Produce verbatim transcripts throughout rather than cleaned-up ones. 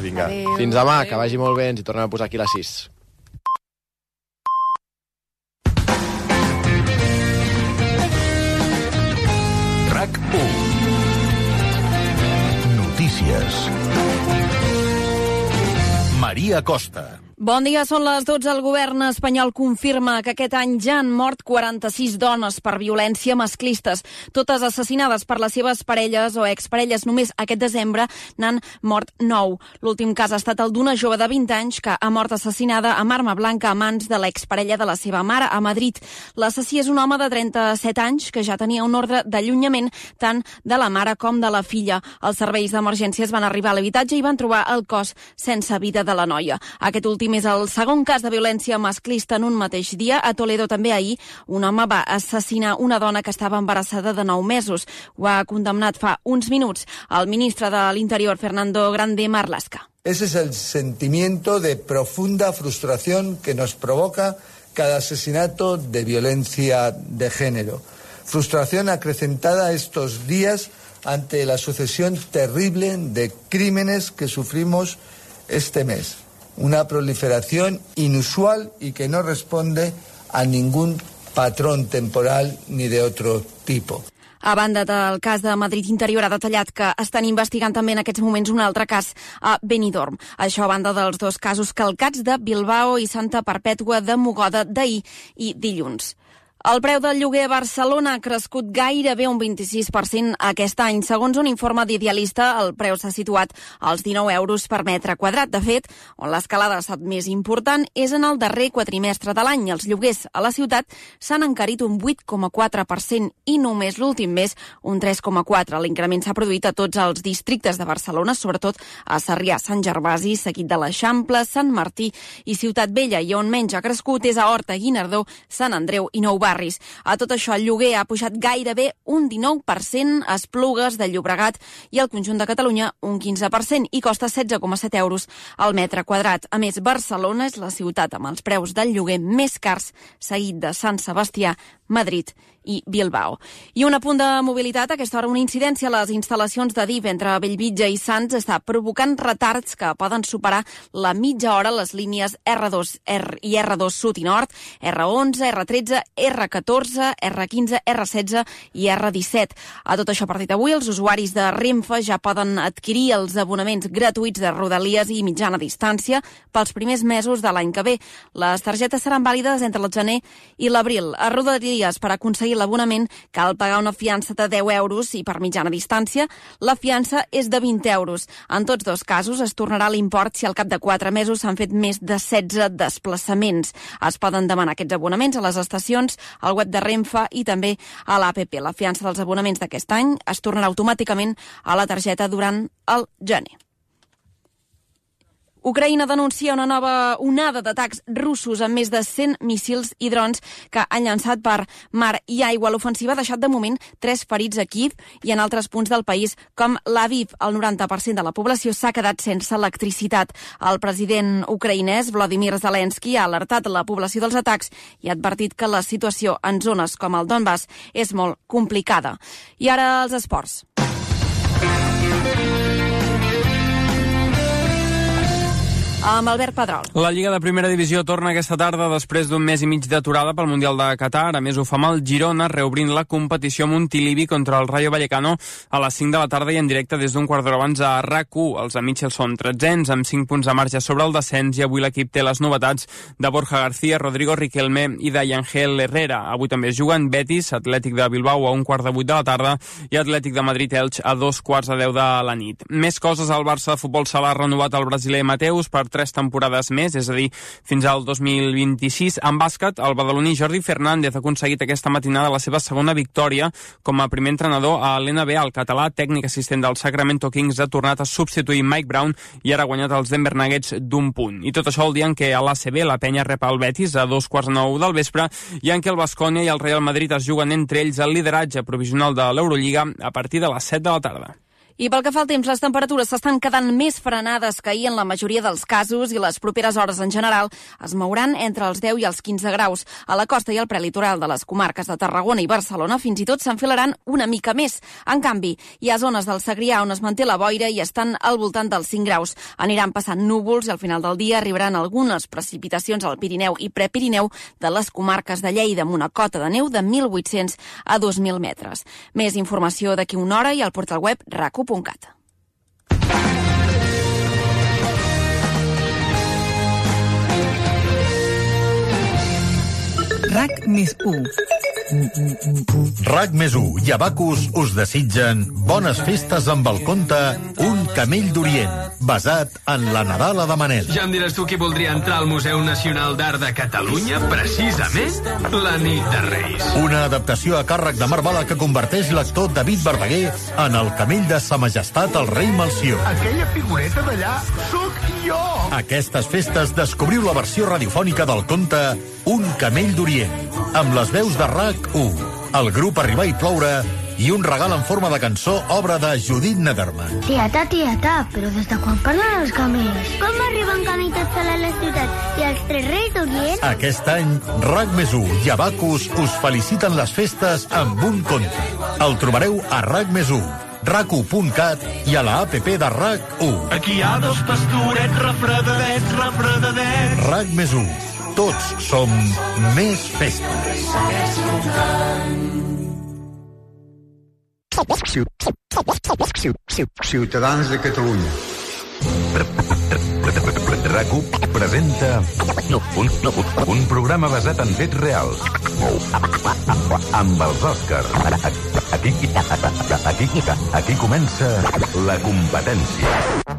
Vinga, Adéu. fins demà, Adéu. que vagi molt bé, ens hi tornem a posar aquí a les sis. RAC u. Notícies. Maria Costa. Bon dia, són les dotze. El govern espanyol confirma que aquest any ja han mort quaranta-sis dones per violència masclistes, totes assassinades per les seves parelles o exparelles. Només aquest desembre n'han mort nou. L'últim cas ha estat el d'una jove de vint anys que ha mort assassinada amb arma blanca a mans de l'exparella de la seva mare a Madrid. L'assassí és un home de trenta-set anys que ja tenia un ordre d'allunyament tant de la mare com de la filla. Els serveis d'emergències van arribar a l'habitatge i van trobar el cos sense vida de la noia. Aquest últim és el segon cas de violència masclista en un mateix dia. A Toledo també ahir un home va assassinar una dona que estava embarassada de nou mesos. Ho ha condemnat fa uns minuts el ministre de l'Interior, Fernando Grande Marlaska. Ese es el sentimiento de profunda frustración que nos provoca cada asesinato de violencia de género. Frustración acrecentada estos días ante la sucesión terrible de crímenes que sufrimos este mes. Una proliferación inusual y que no responde a ningún patrón temporal ni de otro tipo. A banda del cas de Madrid Interior, ha detallat que estan investigant també en aquests moments un altre cas a Benidorm. Això a banda dels dos casos calcats de Bilbao i Santa Perpètua de Mogoda d'ahir i dilluns. El preu del lloguer a Barcelona ha crescut gairebé un vint-i-sis per cent aquest any. Segons un informe d'Idealista, el preu s'ha situat als dinou euros per metre quadrat. De fet, on l'escalada ha estat més important és en el darrer quatrimestre de l'any. Els lloguers a la ciutat s'han encarit un vuit coma quatre per cent i només l'últim mes un tres coma quatre per cent. L'increment s'ha produït a tots els districtes de Barcelona, sobretot a Sarrià, Sant Gervasi, seguit de l'Eixample, Sant Martí i Ciutat Vella, i on menys ha crescut és a Horta, Guinardó, Sant Andreu i Nou Barris. A tot això, el lloguer ha pujat gairebé un dinou per cent a Esplugues de Llobregat i al conjunt de Catalunya un quinze per cent i costa setze coma set euros al metre quadrat. A més, Barcelona és la ciutat amb els preus del lloguer més cars, seguit de Sant Sebastià, Madrid i Bilbao. I un apunt de mobilitat, a aquesta hora una incidència a les instal·lacions de D I F entre Bellvitge i Sants està provocant retards que poden superar la mitja hora les línies R dos R i R dos Sud i Nord, R onze, R tretze, R catorze, R quinze, R setze i R disset. A tot això, a partir d'avui, els usuaris de Renfe ja poden adquirir els abonaments gratuïts de Rodalies i mitjana distància pels primers mesos de l'any que ve. Les targetes seran vàlides entre el gener i l'abril. A Rodalies, per aconseguir l'abonament, cal pagar una fiança de deu euros i per mitjana distància la fiança és de vint euros. En tots dos casos es tornarà l'import si al cap de quatre mesos s'han fet més de setze desplaçaments. Es poden demanar aquests abonaments a les estacions, al web de Renfe i també a l'A P P. La fiança dels abonaments d'aquest any es tornarà automàticament a la targeta durant el gener. Ucraïna denuncia una nova onada d'atacs russos amb més de cent míssils i drons que han llançat per mar i aigua. L'ofensiva ha deixat de moment tres ferits a Kíev i en altres punts del país, com l'Aviv. El noranta per cent de la població s'ha quedat sense electricitat. El president ucraïnès, Volodymyr Zelensky, ha alertat la població dels atacs i ha advertit que la situació en zones com el Donbass és molt complicada. I ara els esports. Amb Albert Pedrol. La Lliga de Primera Divisió torna aquesta tarda després d'un mes i mig d'aturada pel Mundial de Qatar. A més, ho fa amb el Girona, reobrint la competició a Montilivi contra el Rayo Vallecano a les cinc de la tarda i en directe des d'un quart d'hora abans a RAC u. Els Amichel són tretzens, amb cinc punts de marge sobre el descens, i avui l'equip té les novetats de Borja García, Rodrigo Riquelme i de Yangel Herrera. Avui també es juguen Betis, Atlètic de Bilbao a un quart de vuit de la tarda i Atlètic de Madrid-Elx a dos quarts de deu de la nit. Més coses, el Barça de Futbol Sala ha renovat el brasiler Mateus per tres temporades més, és a dir, fins al dos mil vint-i-sis. En bàsquet, el badaloní Jordi Fernández ha aconseguit aquesta matinada la seva segona victòria com a primer entrenador a l'N B A. El català, tècnic assistent del Sacramento Kings, ha tornat a substituir Mike Brown i ara ha guanyat els Denver Nuggets d'un punt. I tot això el dia en què a l'A C B la penya rep el Betis a dos quarts de nou del vespre i en què el Baskonia i el Real Madrid es juguen entre ells el lideratge provisional de l'Eurolliga a partir de les set de la tarda. I pel que fa al temps, les temperatures s'estan quedant més frenades que ahir en la majoria dels casos i les properes hores en general es mouran entre els deu i els quinze graus. A la costa i al prelitoral de les comarques de Tarragona i Barcelona fins i tot s'enfilaran una mica més. En canvi, hi ha zones del Segrià on es manté la boira i estan al voltant dels cinc graus. Aniran passant núvols i al final del dia arribaran algunes precipitacions al Pirineu i Prepirineu de les comarques de Lleida amb una cota de neu de mil vuit-cents a dos mil metres. Més informació d'aquí una hora i al portal web rac u punt cat. RAC més u. RAC més u i Abacus us desitgen bones festes amb el conte Un camell d'Orient, basat en la Nadala de Manel. Ja em diràs tu qui voldria entrar al Museu Nacional d'Art de Catalunya, precisament la nit de Reis. Una adaptació a càrrec de Marc Bala que converteix l'actor David Verdaguer en el camell de Sa Majestat el rei Melcior. Aquella figureta d'allà sóc jo! Aquestes festes descobriu la versió radiofònica del conte Un camell d'Orient, amb les veus de RAC u, el grup Arribar i Ploure i un regal en forma de cançó, obra de Judith Nederman. Tieta, tieta, però des de quan parlen els camells? Com arriben camells a la ciutat i els tres reis d'Orient? Aquest any, RAC més u i Abacus us feliciten les festes amb un conte. El trobareu a RAC més u, rac u punt cat i a la app de RAC u. Aquí hi ha dos pastorets refredadets, refredadets. RAC més u. Tots som més festes. Ciutadans de Catalunya. RAC u presenta un, un programa basat en fets reals. Amb els Òscars. Aquí, aquí, aquí comença la competència.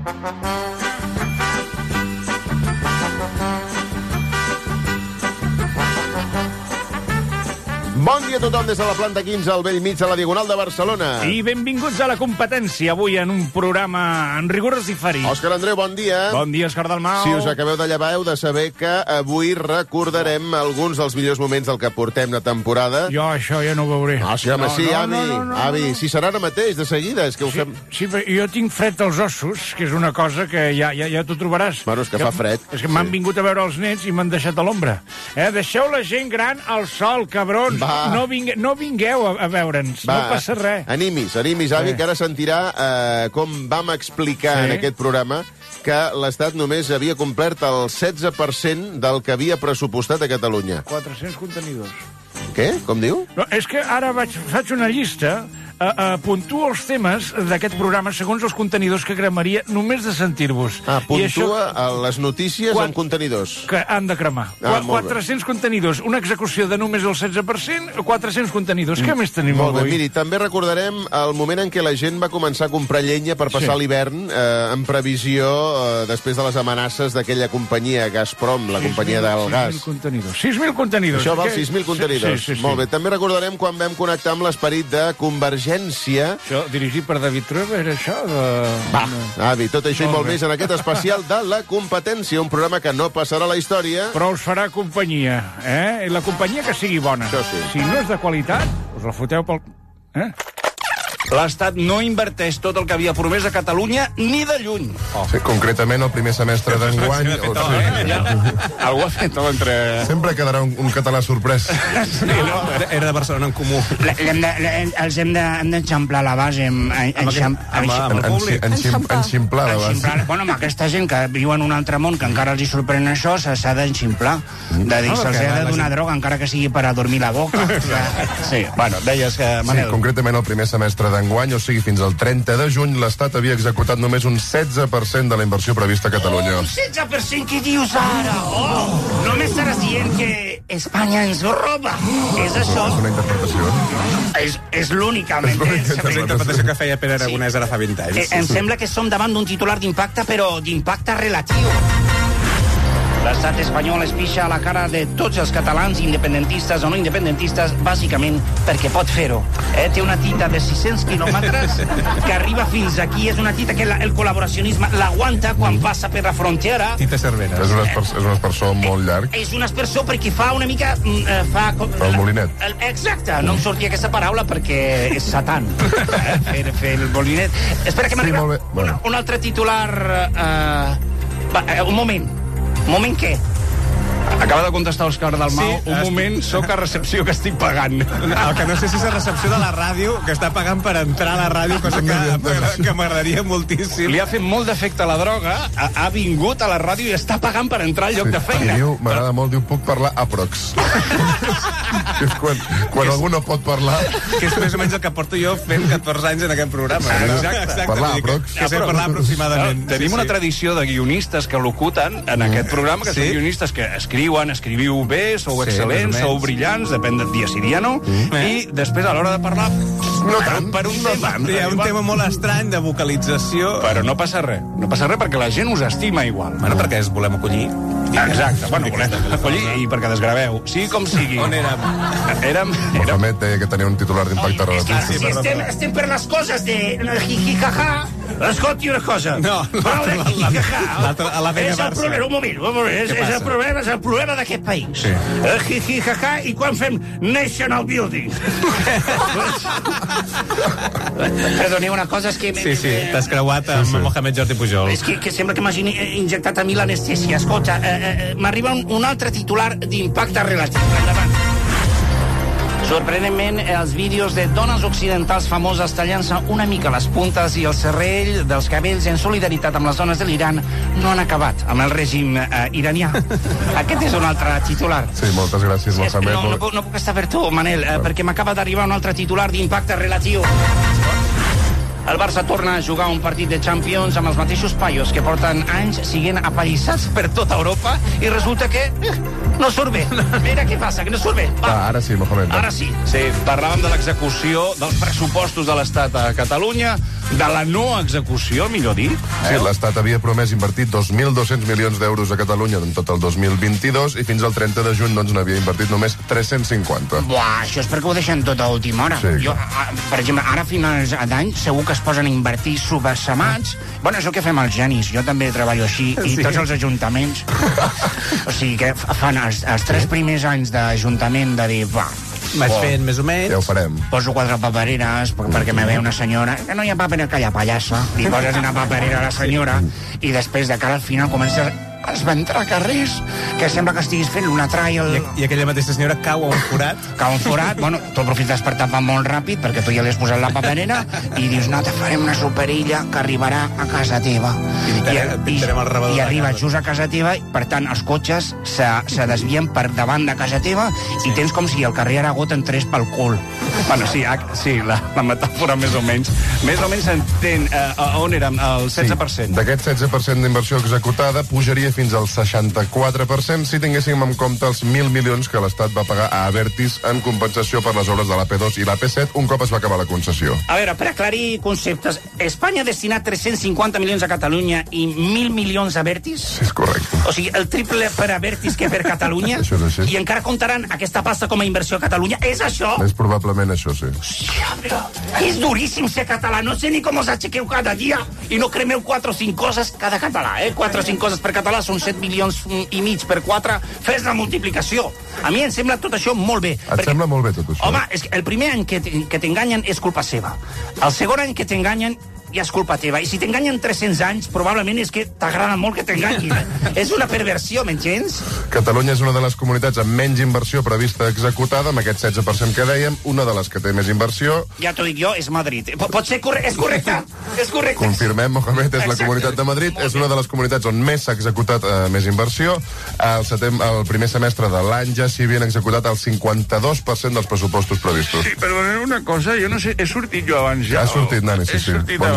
Bon dia a tothom des de la planta quinze al vell mig de la Diagonal de Barcelona. I benvinguts a la competència, avui en un programa en rigorós diferit. Òscar Andreu, bon dia. Bon dia, Òscar Dalmau. Si us acabeu de llevar, heu de saber que avui recordarem alguns dels millors moments del que portem de temporada. Jo això ja no ho veuré. Ah, sí, home, no, sí, no, avi, no, no, no, avi. no. Si serà ara mateix, de seguida, és que ho sí, fem... Sí, però jo tinc fred als ossos, que és una cosa que ja, ja, ja t'ho trobaràs. Bueno, és que, que fa fred. És que m'han sí. vingut a veure els nets i m'han deixat a l'ombra. Eh? Deixeu la gent gran al sol, cabrons. Va. No, vingue, no vingueu a, a veure'ns, no passa res. Animis, animis, avi, Eh. que ara sentirà eh, com vam explicar Sí. en aquest programa que l'Estat només havia complert el setze per cent del que havia pressupostat a Catalunya. quatre-cents contenidors. Què? Com diu? No, és que ara vaig, faig una llista, uh, uh, puntuo els temes d'aquest programa segons els contenidors que cremaria només de sentir-vos. Ah, puntua això, les notícies Quan- amb contenidors. que han de cremar. Ah, Qua- molt bé. quatre-cents contenidors, una execució de només el setze per cent, quatre-cents contenidors. Què més tenim Molt bé, avui? miri, també recordarem el moment en què la gent va començar a comprar llenya per passar Sí. l'hivern eh, en previsió eh, després de les amenaces d'aquella companyia Gazprom, la companyia del gas. sis mil contenidors. sis mil contenidors. Això val Què? sis mil contenidors. Sí, sí, sí. Molt bé. També recordarem quan vam connectar amb l'esperit de Convergència. Això, dirigit per David Trueba, era això? De... Va, avi, tot això i Molt molt bé. més en aquest especial de La Competència, un programa que no passarà a la història. Però us farà companyia, eh? I la companyia que sigui bona. Això sí. Si no és de qualitat, us la foteu pel... Eh? L'Estat no inverteix tot el que havia promès a Catalunya ni de lluny. Oh. Sí, concretament el primer semestre d'enguany... O sigui, Eh? Ja, algú ha fet entre... sempre quedarà un, un català sorprès. Sí, no? Era de Barcelona en Comú. Hem de, els hem de- hem d'eixamplar la base amb, amb, amb, En, en, en, en, enximplar la base. Enximplar, bueno, amb aquesta gent que viu en un altre món que encara els hi sorprèn això, se- s'ha d'enximplar. De dir, se'ls ha de donar droga, encara que sigui per a dormir la boca. Sí, bueno, deies que... Sí, Manel, concretament el primer semestre d'enguany, o sigui, fins al trenta de juny, l'Estat havia executat només un setze per cent de la inversió prevista a Catalunya. Un setze per cent que dius ara? Oh, no m'estaràs dient que Espanya ens roba. És això? És una interpretació. És, és l'única, m'entens? és la interpretació que feia Pere Aragonès ara fa vint anys. Eh, em sembla que som davant d'un titular d'impacte, però d'impacte relatiu. L'estat espanyol es pixa a la cara de tots els catalans, independentistes o no independentistes, bàsicament perquè pot fer-ho. Eh? Té una tita de sis-cents quilòmetres que arriba fins aquí. És una tita que la, el col·laboracionisme l'aguanta quan passa per la frontera. Tita Cervera. És un espers, és un espersor molt llarg. És un espersor perquè fa una mica... Eh, fa, fa el molinet. El, exacte, no em sortia aquesta paraula perquè és satan. Eh? Fer, fer el molinet. Espera que m'arriba sí, bueno. un, un altre titular... Eh, va, eh, un moment. Un moment què? Acaba de contestar Òscar Dalmau. Sí, un estic... moment, soc a recepció que estic pagant. El que no sé si és a recepció de la ràdio, que està pagant per entrar a la ràdio, cosa que, que m'agradaria moltíssim. Li ha fet molt d'efecte la droga, ha, ha vingut a la ràdio i està pagant per entrar al lloc sí, de feina. Diu, m'agrada molt, diu, puc parlar aprox. Que és quan, quan és, algú no pot parlar... Que és més o menys el que porto jo fent catorze anys en aquest programa. Exacte. Exacte. Parlar aprox. Que sé parlar aproximadament. No, tenim sí, una sí. tradició de guionistes que locuten en aquest programa, que sí? són guionistes que escriuen, escriviu bé, sou sí, excel·lents, sou brillants, depèn del dia si dia no, mm. i després a l'hora de parlar no tant, per un no tema. Tant. Hi ha un tema molt estrany de vocalització. Però no passa res, no passa res perquè la gent us estima igual. Bueno, perquè es volem acollir. Exacte, bueno, volem acollir i perquè desgraveu. Sí, com sigui. On érem? Érem... Mohamed deia que tenia un titular d'impacte relatiu. Ah, sí, sí, estem, estem per les coses de jijijaja. Escolti una cosa. No, l'altre, la, la, la, la és el problema, un moment, un moment, és, és el problema, és el problema d'aquest país. Sí. El jijijaja i quan fem National Building. Perdoni, una cosa és que... Sí, sí, t'has creuat amb sí, sí. Mohamed Jordi Pujol. És que, que sembla que m'hagin injectat a mi l'anestèsia. Escolta, eh, eh, m'arriba un, un altre titular d'impacte relatiu. Endavant. Sorprenentment, els vídeos de dones occidentals famoses tallant-se una mica les puntes i el serrell dels cabells en solidaritat amb les dones de l'Iran no han acabat amb el règim eh, iranià. Aquest és un altre titular. Sí, moltes gràcies, Mohamed. No, no, puc, no puc estar per tu, Manel, eh, perquè m'acaba d'arribar un altre titular d'impacte relatiu. El Barça torna a jugar un partit de Champions amb els mateixos paios que porten anys siguent apallissats per tota Europa i resulta que eh, no surt bé. Mira què passa, que no surt bé. Va. Ah, ara sí, Mohamed. Ara sí. Sí, parlàvem de l'execució dels pressupostos de l'Estat a Catalunya, de la no execució, millor dit. Sí, l'Estat havia promès invertir dos mil dos-cents milions d'euros a Catalunya en tot el dos mil vint-i-dos i fins al trenta de juny doncs n'havia invertit només tres-cents cinquanta. Buah, això és perquè ho deixen tot a última hora. Sí, jo, a, per exemple, ara a finals d'any segur que es posen a invertir subessamats. Bueno, és el que fem els genis. Jo també treballo així. I sí. tots els ajuntaments. O sigui que fan els, els tres primers anys d'ajuntament de dir, va, vaig fent més o menys. Ja ho farem. Poso quatre papereres perquè me ve una senyora que no hi ha paperera, que hi ha pallassa. Li poses una paperera a la senyora i després de cara al final comença a esventrar carrers que sembla que estiguis fent una trial. I, i aquella mateixa senyora cau a un forat. Cau a un forat, bueno, tu aprofites per tapar molt ràpid perquè tu ja li has posat la paperera i dius, no, te farem una superilla que arribarà a casa teva. Pintarem, I, i, el i arriba just a casa teva, per tant els cotxes se, se desvien per davant de casa teva sí. i tens com si el carrer Aragó t'entrés pel cul. Bueno, sí, sí la, la metàfora més o menys. Més o menys s'entén eh, on érem, el setze per cent. Sí, d'aquest setze per cent d'inversió executada pujaria fins al seixanta-quatre per cent si tinguéssim en compte els mil milions que l'Estat va pagar a Abertis en compensació per les obres de l'A P dos i l'A P set un cop es va acabar la concessió. A veure, per aclarir conceptes, Espanya ha destinat tres-cents cinquanta milions a Catalunya i mil milions a Abertis? Sí, és correcte. O sigui, el triple per Abertis que per Catalunya? Això és així. I encara comptaran aquesta pasta com a inversió a Catalunya? És això? És probablement això, sí. Hòstia, però és duríssim ser català. No sé ni com us aixequeu cada dia i no cremeu quatre o cinc coses cada català, eh? quatre o cinc coses per català són set milions i mig per quatre. Fes la multiplicació. A mi em sembla tot això molt bé. Et perquè, sembla molt bé tot això? Home, és que el primer any que, que t'enganyen és culpa seva. El segon any que t'enganyen ja és culpa teva. I si t'enganyen tres-cents anys, probablement és que t'agrada molt que t'enganyin. És una perversió, m'entens? Catalunya és una de les comunitats amb menys inversió prevista executada, amb aquest setze per cent que dèiem, una de les que té més inversió... Ja t'ho dic jo, és Madrid. Pot ser correcte? És correcte? És correcte. Confirmem, Mohamed, és la Comunitat de Madrid. És una de les comunitats on més s'ha executat eh, més inversió. El, setem, el primer semestre de l'any ja s'hi havien executat el cinquanta-dos per cent dels pressupostos previstos. Sí, perdoneu una cosa, jo no sé, he sortit jo abans ja? Ha sortit, Nani, sí, sí. Bon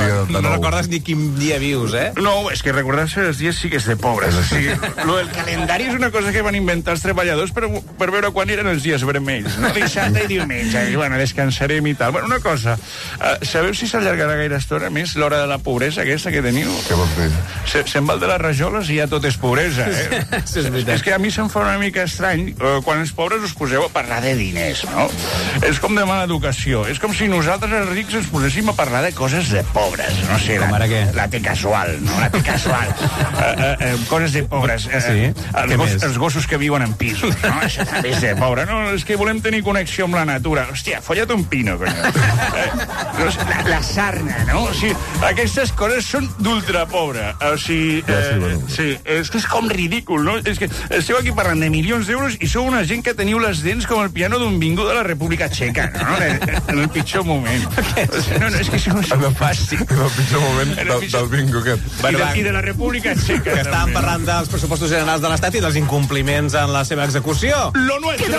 dia de nou. No recordes ni quin dia vius, eh? No, és que recordar-se els dies sí que és de pobres. O sigui, lo del calendari és una cosa que van inventar els treballadors per, per veure quan eren els dies vermells, no? Dissabte i diumenge, i bueno, descansarem i tal. Bueno, una cosa, uh, sabeu si s'allargarà gaire estona més l'hora de la pobresa aquesta que teniu? Què vols dir? Se, se'n val de les rajoles i ja tot és pobresa, eh? Sí, és veritat. És que a mi se'm fa una mica estrany uh, quan els pobres us poseu a parlar de diners, no? És com de mala educació. És com si nosaltres, els rics, ens poséssim a parlar de coses de pobres. No sé, com la, ara què? La té casual, no? La té casual. uh, uh, uh, coses de pobres. Uh, sí? Els, gos, els gossos que viuen en pisos, no? Això també és de pobre. No, és que volem tenir connexió amb la natura. Hòstia, folla't un pino, coño. Eh, no, la, la sarna, no? O sigui, aquestes coses són d'ultrapobre. O sigui, eh, ja, sí, bueno. sí, és que és com ridícul, no? És que esteu aquí parlant de milions d'euros i sou una gent que teniu les dents com el piano d'un bingo de la República Txeca, no? En el, en el pitjor moment. No, no, és que sou un fàstic. En el pitjor moment del, del bingo aquest. I de, I de la República Txeca. Que estàvem parlant dels pressupostos generals de l'Estat i dels incompliments en la seva execució. Lo nuestro.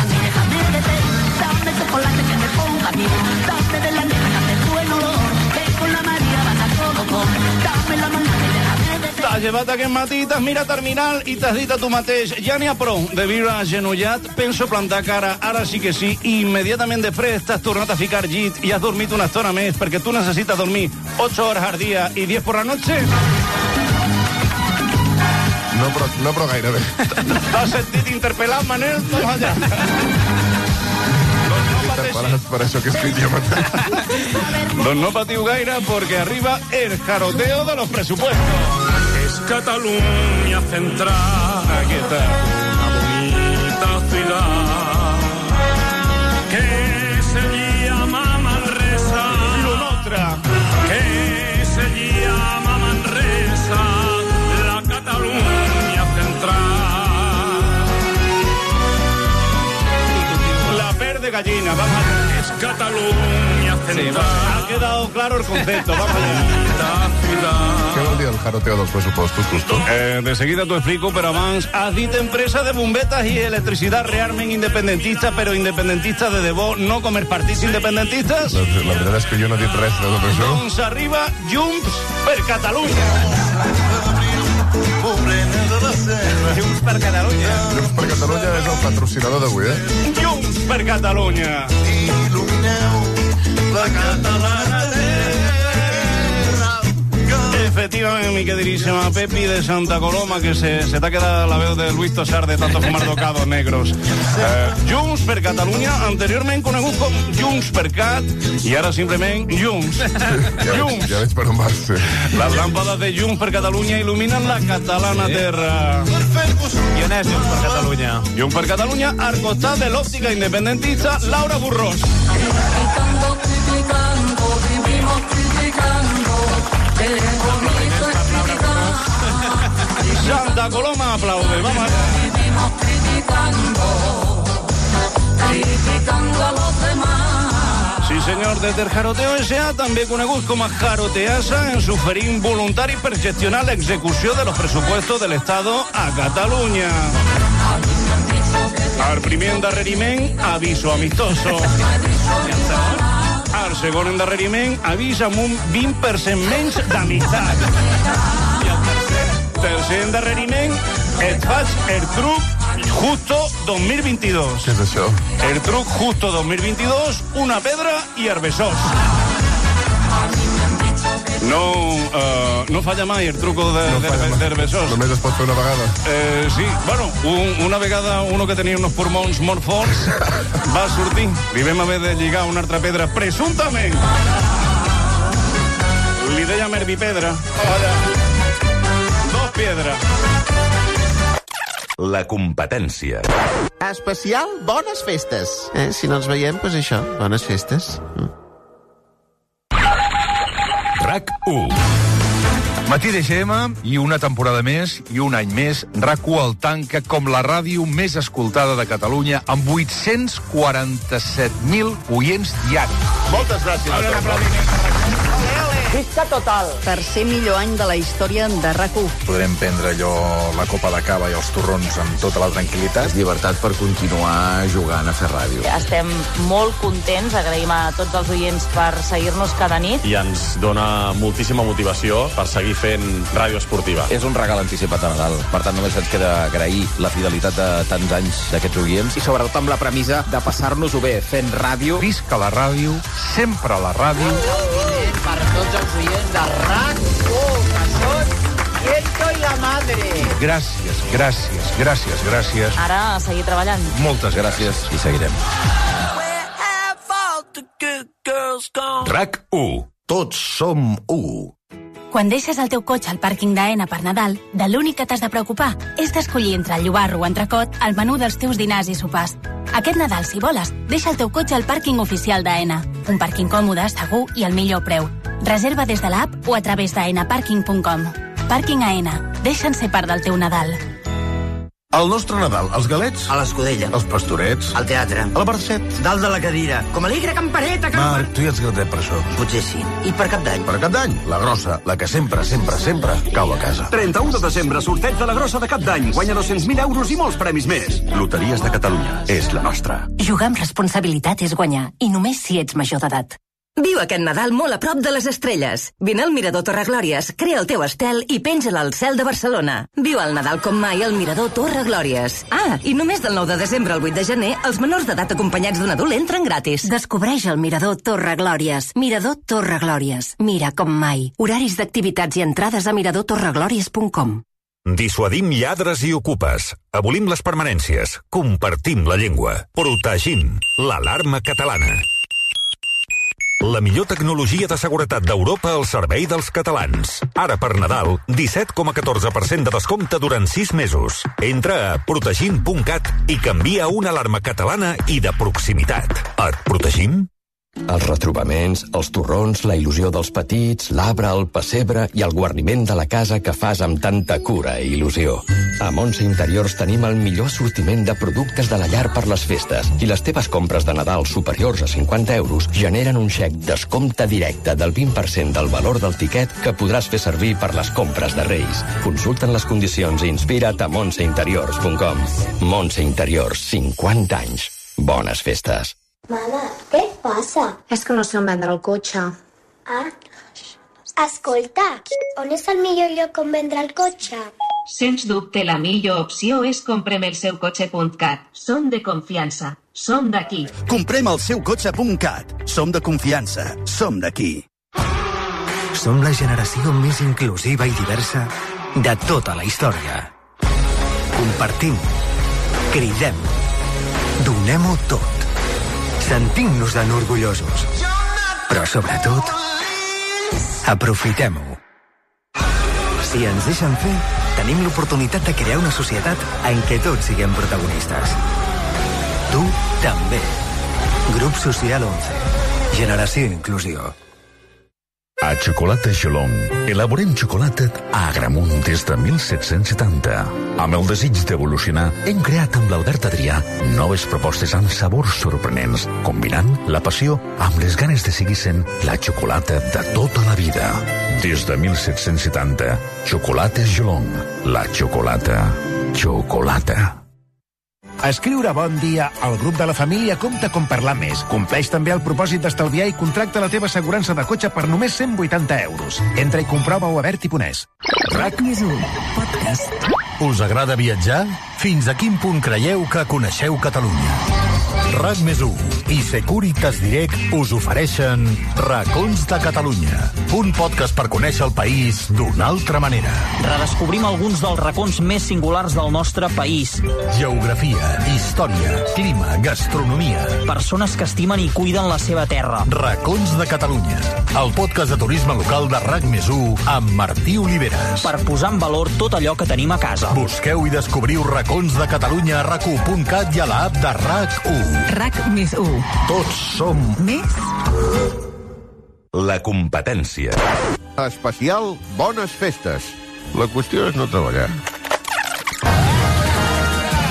T'has llevat aquest matí, t'has mirat terminal i t'has dit a tu mateix, ja n'hi ha prou de viure agenollat, penso plantar cara, ara sí que sí, i immediatament després t'has tornat a ficar llit i has dormit una estona més perquè tu necessites dormir ocho horas al dia i diez por la noche? No, però, no, però gairebé. T'has sentit interpel·lat, Manel? Doncs allà. Interpel·lat per això que he escrit jo mateix. Doncs no patiu gaire porque arriba el jaroteo de los presupuestos. Es Cataluña central. Aquí está. Una bonita ciudad que se llama Manresa. Y lo otra. Que se llama Manresa. La Cataluña central. La verde gallina, vamos allá. Es Cataluña central. Sí, ha quedado claro el concepto, vamos allá. Què vol dir el jaroteo dels pressupostos, Justo? Eh, de seguida t'ho explico, però abans has dit empresa de bombetes i electricitat realment independentista, però independentista de debò, no com els partits independentistes? La, la veritat és que jo no he dit res de tot això. Doncs arriba Junts per Catalunya. Junts per Catalunya. Junts per Catalunya és el patrocinador d'avui, eh? Junts per Catalunya. Il·lumineu la catalana terra. Efectivament, mi queridíssima Pepi de Santa Coloma, que se, se t'ha quedat la veu de Luis Tosar de tanto fumar docados negros. Eh, Junts per Catalunya, anteriorment conegut com Junts per Cat, i ara simplement Junts. Ja Junts. veig, ja veig per on vas, sí. Les làmpades de Junts per Catalunya il·luminen la catalana sí. terra. I on és Junts per Catalunya? Junts per Catalunya, al costat de l'òptica independentista Laura Burrós. Criticando, criticando, vivimos criticando. Qué bonito es criticar. Santa Coloma aplaude, vamos a ver. Vivimos criticando, criticando a los demás. Sí, senyor, des del Jaroteo S A, també conegut com a Jaroteasa, ens oferim voluntari per gestionar l'execució de los presupuestos de l'Estado a Catalunya. Al primer endarreriment, aviso amistoso. Al segon endarreriment, avís amb un vint per cent menys d'amistat. I el tercer? Tercer endarreriment, et faig el truc Justo dos mil vint-i-dos. Què és això? El truc Justo dos mil vint-i-dos, una pedra i herbesós. No, uh, no falla mai el truco de, no de, de herbesós. Només es pot fer una vegada. Eh, sí, bueno, un, una vegada uno que tenia uns pulmons molt forts va sortir. Li vam haver de lligar una altra pedra, presumptament. Li dèiem herbipedra. Allà. Dos piedres. La competència. Especial Bones Festes. Eh? Si no ens veiem, doncs això, bones festes. Mm. RAC u. Matí de G M i una temporada més i un any més, RAC u el tanca com la ràdio més escoltada de Catalunya amb vuit-cents quaranta-set mil oients diaris. Moltes gràcies a tots. Visca total! Tercer millor any de la història de RAC u. Podrem prendre allò, la copa de cava i els torrons amb tota la tranquil·litat. Llibertat per continuar jugant a fer ràdio. Estem molt contents, agraïm a tots els oients per seguir-nos cada nit. I ens dona moltíssima motivació per seguir fent ràdio esportiva. És un regal anticipat a Nadal, per tant només ens queda agrair la fidelitat de tants anys d'aquests oients i sobretot amb la premissa de passar-nos-ho bé fent ràdio. Visca la ràdio, sempre a la ràdio. Per tots els oients de RAC u, que són Ciento i la madre. Gràcies, gràcies, gràcies, gràcies. Ara a seguir treballant. Moltes gràcies i seguirem. RAC u. Tots som u. Quan deixes el teu cotxe al pàrquing d'Aena per Nadal, de l'únic que t'has de preocupar és d'escollir entre el llobarro o entrecot el menú dels teus dinars i sopars. Aquest Nadal, si voles, deixa el teu cotxe al pàrquing oficial d'Aena. Un pàrquing còmode, segur i al millor preu. Reserva des de l'app o a través d'aena parking punt com. Pàrquing Aena. Deixa'ns ser part del teu Nadal. El nostre Nadal, els galets... A l'Escudella. Els pastorets... Al teatre. Al Barcet. Dalt de la cadira. Com alegre campaneta, campaneta. Marc, tu ja ets gradet per això. Potser sí. I per Cap d'Any? Per Cap d'Any, la grossa, la que sempre, sempre, sempre cau a casa. trenta-u de desembre, sorteig de la grossa de Cap d'Any. Guanya dos-cents mil euros i molts premis més. Loteries de Catalunya. És la nostra. Jugar amb responsabilitat és guanyar, i només si ets major d'edat. Viu aquest Nadal molt a prop de les estrelles. Vine al Mirador Torreglòries, crea el teu estel i penja-la al cel de Barcelona. Viu el Nadal com mai al Mirador Torreglòries. Ah, i només del nou de desembre al vuit de gener, els menors d'edat acompanyats d'un adult entren gratis. Descobreix el Mirador Torreglòries. Mirador Torreglòries. Mira com mai. Horaris d'activitats i entrades a mirador torreglòries punt com. Dissuadim lladres i ocupes. Abolim les permanències. Compartim la llengua. Protegim l'alarma catalana. La millor tecnologia de seguretat d'Europa al servei dels catalans. Ara per Nadal, disset coma catorze per cent de descompte durant sis mesos. Entra a protegim punt cat i canvia una alarma catalana i de proximitat. Et protegim? Els retrobaments, els torrons, la il·lusió dels petits, l'arbre, el pessebre i el guarniment de la casa que fas amb tanta cura i il·lusió. A Montse Interiors tenim el millor sortiment de productes de la llar per les festes i les teves compres de Nadal superiors a cinquanta euros generen un xec descompte directe del vint per cent del valor del tiquet que podràs fer servir per les compres de Reis. Consulta'n les condicions i inspira't a montse interiors punt com. Montse Interiors, cinquanta anys. Bones festes. Mama, què passa? És que no sé on vendre el cotxe. Ah, escolta, on és el millor lloc on vendre el cotxe? Sens dubte, la millor opció és comprem el seu cotxe punt cat. Som de confiança. Som d'aquí. Comprem el seu cotxe punt cat. Som de confiança. Som d'aquí. Som la generació més inclusiva i diversa de tota la història. Compartim. Cridem. Donem-ho tot. Sentim-nos-en orgullosos. Però sobretot, aprofitem-ho. Si ens deixen fer, tenim l'oportunitat de crear una societat en què tots siguem protagonistes. Tu també. Grup Social once. Generació Inclusió. A Xocolata Xolong elaborem xocolata a Agramunt des de mil set-cents setanta. Amb el desig d'evolucionar, hem creat amb l'Albert Adrià noves propostes amb sabors sorprenents, combinant la passió amb les ganes de seguir sent la xocolata de tota la vida. Des de mil set-cents setanta, Xocolata Xolong, la xocolata, xocolata. Escriure bon dia al grup de la família compta com parlar més. Compleix també el propòsit d'estalviar i contracta la teva assegurança de cotxe per només cent vuitanta euros. Entra i comprova-ho a Berti Ponès. RAC més u, podcast. Us agrada viatjar? Fins a quin punt creieu que coneixeu Catalunya? RAC més u i Securitas Direct us ofereixen Racons de Catalunya, un podcast per conèixer el país d'una altra manera. Redescobrim alguns dels racons més singulars del nostre país. Geografia, història, clima, gastronomia. Persones que estimen i cuiden la seva terra. Racons de Catalunya, el podcast de turisme local de RAC més u amb Martí Oliveres. Per posar en valor tot allò que tenim a casa. Busqueu i descobriu Racons de Catalunya a rac u punt cat i a l'app de RAC u. RAC més u. Tots som més. La competència. Especial Bones Festes. La qüestió és no treballar.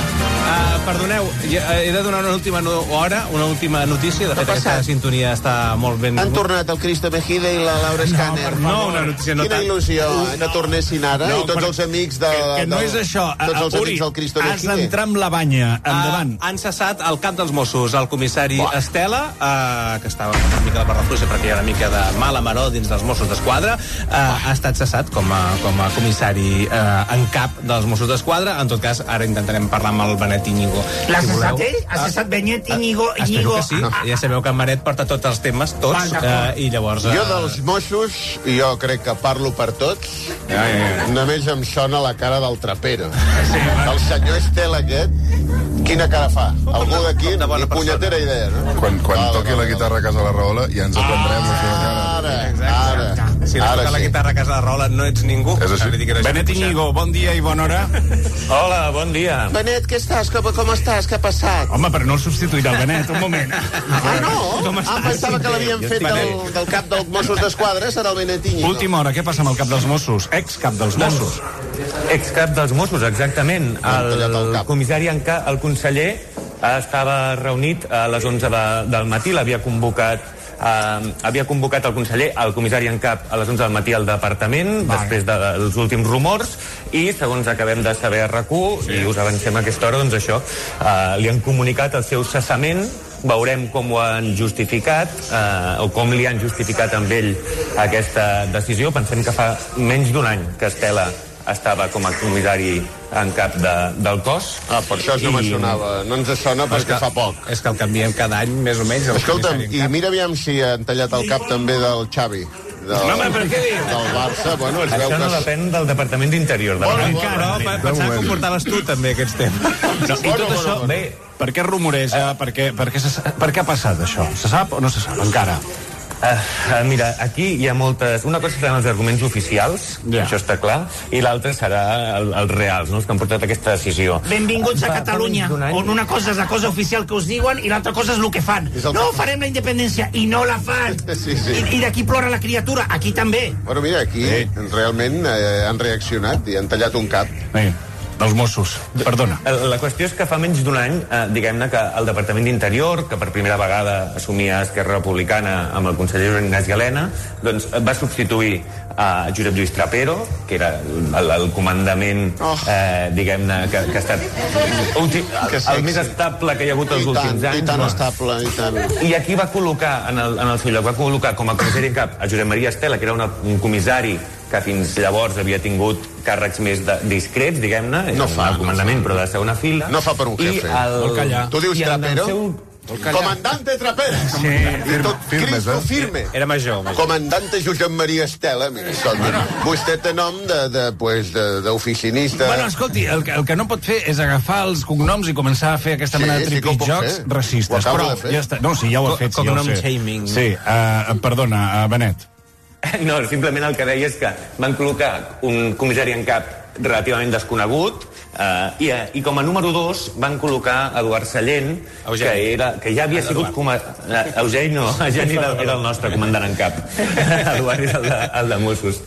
Uh, perdoneu, he de donar una última no- hora, una última notícia. De fet, aquesta sintonia està molt ben... Han tornat el Cristo Mejide i la Laura Scanner. No, una notícia no Quina tant. il·lusió, eh, que tornessin ara, No, i tots però- els amics de... Que, que no del- és això. Tots els Uri, amics del Cristo has Mejide. d'entrar amb la banya. Endavant. Uh, han cessat el cap dels Mossos, el comissari Buah. Estela, uh, que estava una mica de barrafluixa perquè hi ha una mica de mala maror dins dels Mossos d'Esquadra, uh, ha estat cessat com a, com a comissari uh, en cap dels Mossos d'Esquadra. En tot cas, ara intentarem parlar amb el Benet Íñigo. L'ha si cessat voleu. ell? Ha cessat Benet Íñigo? Espero Íñigo? que sí. Ja sabeu que en Benet porta tots els temes, tots, Val, d'acord. uh, i llavors... Uh, Jo dels Mossos, jo crec que parlo per tots, ja, ja, ja. només em sona la cara del trapero. Sí, el senyor Estela aquest, quina cara fa? Algú d'aquí, ni punyetera idea, no? Quan, quan Val, toqui val, la val. guitarra a casa la Rahola ja ens atendrem la seva cara. Ara, ara. Si no Ara toca la sí. guitarra a casa de Rola, no ets ningú. És així. Benet Íñigo, bon dia i bona hora. Hola, bon dia. Benet, què estàs? Com, com estàs? Què ha passat? Home, però no el substituirà el Benet, un moment. Ah, no? Com Ah, estàs? pensava que l'havien fet del, del cap dels Mossos d'Esquadra, serà el Benet Íñigo. Última hora, què passa amb el cap dels Mossos? Ex-cap dels Mossos. Excap dels Mossos, exactament. El comissari en ca, el conseller, estava reunit a les onze de, del matí, l'havia convocat Uh, havia convocat el conseller, el comissari en cap, a les onze del matí al departament, vale. després de, dels últims rumors, i segons acabem de saber a RAC u, sí. i us avancem a aquesta hora, doncs això, uh, li han comunicat el seu cessament, veurem com ho han justificat, uh, o com li han justificat amb ell aquesta decisió. Pensem que fa menys d'un any que Estela estava com a comissari en cap de, del cos. Ah, per això no I... me sonava. No ens sona perquè fa poc. És que el canviem cada any, més o menys. Escolta'm, i mira aviam si han tallat el cap també del Xavi. Del, No, home, per què dius? Del Barça, bueno, es veu Això que... no depèn del Departament d'Interior. De Bueno, encara, no, pensava que ho portaves tu, també, aquests temes. No, I tot això, bé... Per què rumoreja? Per què, per, què se, per què ha passat això? Se sap o no se sap? Encara. Uh, uh, mira, aquí hi ha moltes... Una cosa seran els arguments oficials, Ja. això està clar, i l'altra serà el, els reals, no? Els que han portat aquesta decisió. Benvinguts a Fa- fa Catalunya, menys d'un any- on una cosa és la cosa oficial que us diuen i l'altra cosa és el que fan. És el No, que- farem la independència, i no la fan. Sí, sí. I, i d'aquí plora la criatura, aquí també. Bueno, mira, aquí realment eh, han reaccionat i han tallat un cap. Sí, dels Mossos. Perdona. La qüestió és que fa menys d'un any, eh, diguem-ne que el Departament d'Interior, que per primera vegada assumia Esquerra Republicana amb el conseller Joan Ignasi Elena, doncs va substituir a Josep Lluís Trapero, que era el, el comandament, Oh. eh, diguem-ne, que, que ha estat ulti, Que el, sexy. el més estable que hi ha hagut els I tant, últims anys. i tant no? estable, i tant. I aquí va col·locar, en el, en el seu lloc, va col·locar com a comissari en cap a Josep Maria Estela, que era una, un comissari que fins llavors havia tingut càrrecs més de, discrets, diguem-ne, No fa, el no comandament, però de segona fila. No fa per un jefe. I el, Vol callar. Tu dius i el Trapero? seu- Comandante Trapero. Sí, I tot firmes, Cristo eh? firme. Era major, major. Comandante Josep Maria Estela. Mira, escolta, vostè té nom de, de, pues, de, d'oficinista. Bueno, escolti, el que, el que no pot fer és agafar els cognoms i començar a fer aquesta Sí, mena de sí que ho puc tripitjocs fer. racistes. Ho acabo Però, de fer. ja està. No, sí, ja ho ha fet, sí, ja ho Cognom sé. shaming. Sí, uh, perdona, uh, Benet. No, simplement el que deia és que van col·locar un comissari en cap relativament desconegut, Uh, i, uh, i com a número dos van col·locar Eduard Sallent, Eugeni. que, era, que ja havia sigut... Com a, uh, Eugeni no, Eugeni era, era el nostre comandant en cap. Eduard era el de, el de Mossos.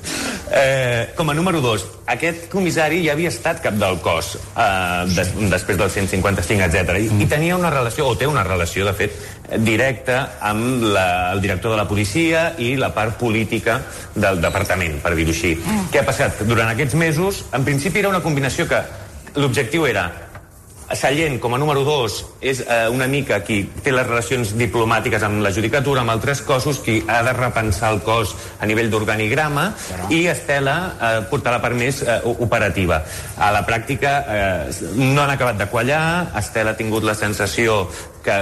Uh, com a número dos, aquest comissari ja havia estat cap del cos uh, des, després del cent cinquanta-cinc, etcètera. I, I tenia una relació, o té una relació, de fet, directa amb la, el director de la policia i la part política del departament, per dir-ho així. Mm. Què ha passat? Durant aquests mesos, en principi era una combinació que l'objectiu era Sallent, com a número dos, és eh, una mica qui té les relacions diplomàtiques amb la judicatura, amb altres cossos, qui ha de repensar el cos a nivell d'organigrama, i Estela eh, portar la part més eh, operativa. A la pràctica eh, no han acabat de quallar, Estela ha tingut la sensació que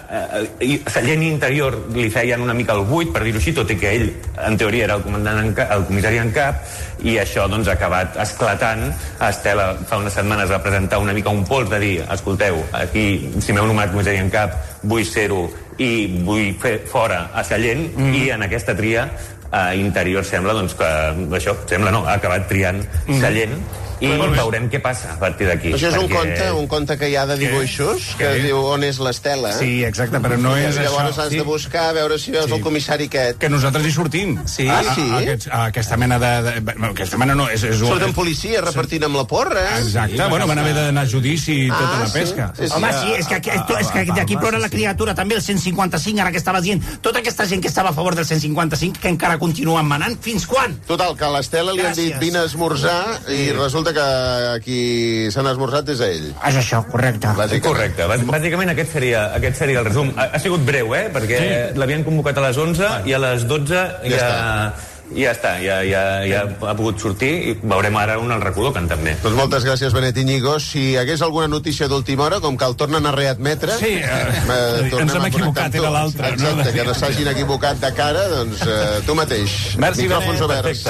eh, Sallent i Interior li feien una mica el buit, per dir-ho així, tot i que ell, en teoria, era el comandant en cap, el comissari en cap, i això doncs, ha acabat esclatant. Estela fa unes setmanes va presentar una mica un pols de dir, escolteu, aquí, si m'heu nomenat comissari en cap, vull ser-ho i vull fer fora a Sallent, mm. i en aquesta tria a Interior sembla doncs, que això, sembla no, ha acabat triant mm. Sallent, i veurem què passa a partir d'aquí. Això és un conte, un conte que hi ha de dibuixos, que diu on és l'Estela. Sí, exacte, però no és això. Llavors has de buscar, a veure si veus el comissari aquest. Que nosaltres hi sortim. Sí? Ah, sí? Aquesta mena de... Aquesta mena no, és... Surten policia repartint amb la porra. Exacte, bueno, van haver d'anar a judici i tota la pesca. Home, sí, és que d'aquí plora la criatura també, el cent cinquanta cinc, ara que estaves dient, tota aquesta gent que estava a favor del cent cinquanta cinc, que encara continuen manant, fins quan? Total, que a l'Estela li han dit vine a esmorzar i resulta que qui s'han esmorzat és a ell. És això, correcte. Correcte. Bàsicament aquest seria, aquest seria el resum. Ha, ha sigut breu, eh? Perquè sí. L'havien convocat a les onze i a les dotze ja... ja... Ja està, ja, ja, ja ha pogut sortir i veurem ara un al Recodocan, també. Doncs moltes gràcies, Benet Íñigo. Si hi hagués alguna notícia d'última hora, com que el tornen a readmetre... Sí, eh, ens hem equivocat, era l'altre. Exacte, no? Que no s'hagin equivocat de cara, doncs eh, tu mateix. Merci, micròfons oberts.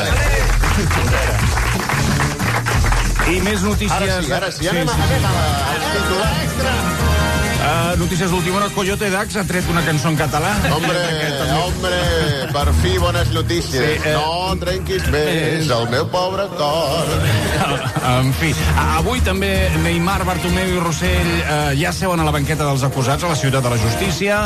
I més notícies... Ara sí, ara sí, anem, sí, sí. anem a la, als titulars. Extra! Uh, notícies d'última hora, Coyote Dax ha tret una cançó en català. Hombre, hombre, per fi bones notícies. Sí, eh... No trenquis més el meu pobre cor. En fi, avui també Neymar, Bartomeu i Rossell uh, ja seuen a la banqueta dels acusats a la ciutat de la justícia.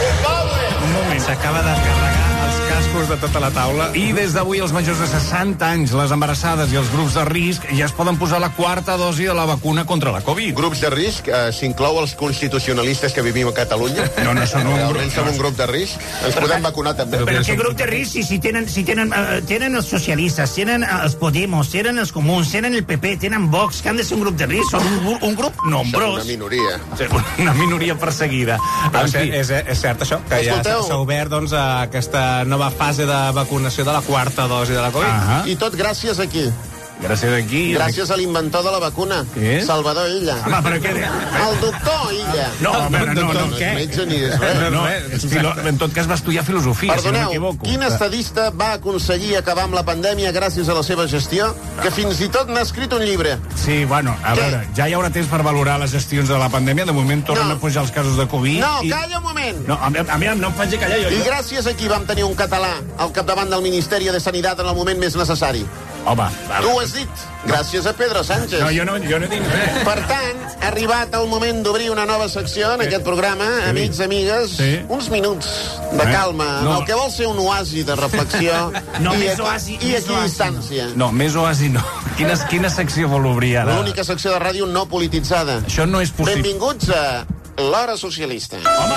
Un moment. S'acaba de carregar els cascos de tota la taula. I des d'avui els majors de seixanta anys, les embarassades i els grups de risc ja es poden posar la quarta dosi de la vacuna contra la Covid. Grups de risc? Eh, S'inclou els constitucionalistes que vivim a Catalunya? No, no són un grup. Realment som un grup de risc? Ens podem vacunar també. Però, però què grup de risc? Si, si tenen, si tenen, uh, tenen els socialistes, tenen els Podemos, tenen els comuns, tenen el P P, tenen Vox, que han de ser un grup de risc, són un, un grup nombrós. Una minoria. Una minoria perseguida. Però és, és, és cert això, que ja s'ha obert doncs, aquesta nova fase de vacunació de la quarta dosi de la Covid. Uh -huh. I tot gràcies a qui? Gràcies a qui? Gràcies a l'inventor de la vacuna, Què? Salvador Illa. Home, però què? El doctor Illa. No, home, no, no, no, no, no és metge ni és res. No, no, és filo... En tot cas va estudiar filosofia, Perdoneu, si no m'equivoco. quin estadista va aconseguir acabar amb la pandèmia gràcies a la seva gestió, que fins i tot n'ha escrit un llibre? Sí, bueno, a Què? veure, ja hi haurà temps per valorar les gestions de la pandèmia. De moment tornen No. a pujar els casos de Covid. No, i... calla un moment. No, a mi, a mi no em faig callar jo. I jo. gràcies a qui vam tenir un català al capdavant del Ministeri de Sanitat en el moment més necessari? Home, va. Tu ho has dit. Gràcies a Pedro Sánchez. No, jo no, jo no dic res. Per tant, ha arribat el moment d'obrir una nova secció en aquest programa, amics, amigues, Sí. uns minuts de calma, No. el que vol ser un oasi de reflexió No, i, més equi- oasi, i més oasi. equidistància. No, més oasi no. Quina, quina secció vol obrir ara? L'única secció de ràdio no polititzada. Això no és possible. Benvinguts a l'Hora Socialista. Home,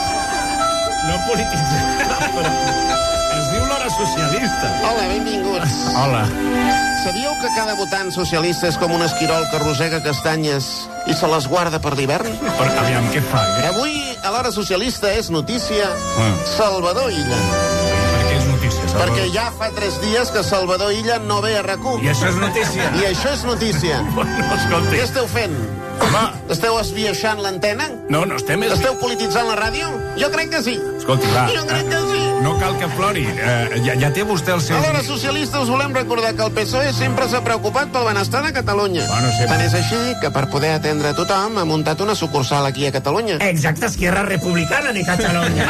no, no polititzar. Es diu l'Hora Socialista. Hola, benvinguts. Hola. Sabíeu que cada votant socialista és com un esquirol que arrossega castanyes i se les guarda per l'hivern? Però, aviam, què fa? Eh? Avui, a l'Hora Socialista, és notícia Ah. Salvador Illa. Per què és notícia, Salvador? Perquè ja fa tres dies que Salvador Illa no ve a RAC1. I això és notícia? I això és notícia. Bueno, escolti. Què esteu fent? Home. Esteu esbiaixant l'antena? No, no estem... Esteu polititzant la ràdio? Jo crec que sí. Escolti, va. Jo crec que sí. No cal que plori. Eh, ja, ja té vostè el seu... A l'Hora Socialista us volem recordar que el P S O E sempre s'ha preocupat pel benestar de Catalunya. Bueno, sempre. Tant és així que per poder atendre a tothom ha muntat una sucursal aquí a Catalunya. Exacte, Esquerra Republicana de Catalunya.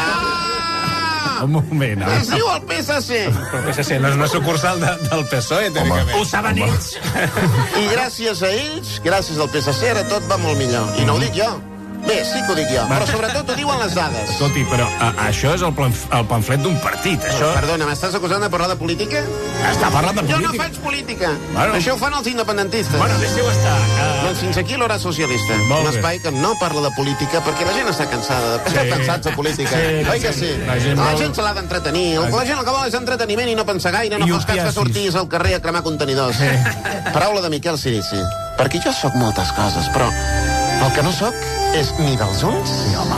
Un moment. Ah! Es diu el P S C. Però el P S C no és una sucursal de, del P S O E, tècnicament. Ho saben ells. I gràcies a ells, gràcies al P S C, ara tot va molt millor. I no ho dic jo. Bé, sí que ho dic jo, però sobretot ho diuen les dades. Escolti, però a, això és el, plan, el pamflet d'un partit. Això... Perdona, m'estàs acusant de parlar de política? Està parlant de Jo política. no faig política. Bueno. Això ho fan els independentistes. Bueno, deixeu estar. Uh... Doncs fins aquí l'Hora Socialista. Molt Un bé. espai que no parla de política perquè la gent està cansada de ser Sí. cansats de política. Sí, la Oi que gent- sí? la gent La vol- gent se l'ha d'entretenir. La La gent el que vol és entreteniment i no pensar gaire. No I fos cas que opiacis. sortís al carrer a cremar contenidors. Paraula de Miquel Cirici. Perquè jo sóc moltes coses, però el que no sóc és ni dels uns Sí, home.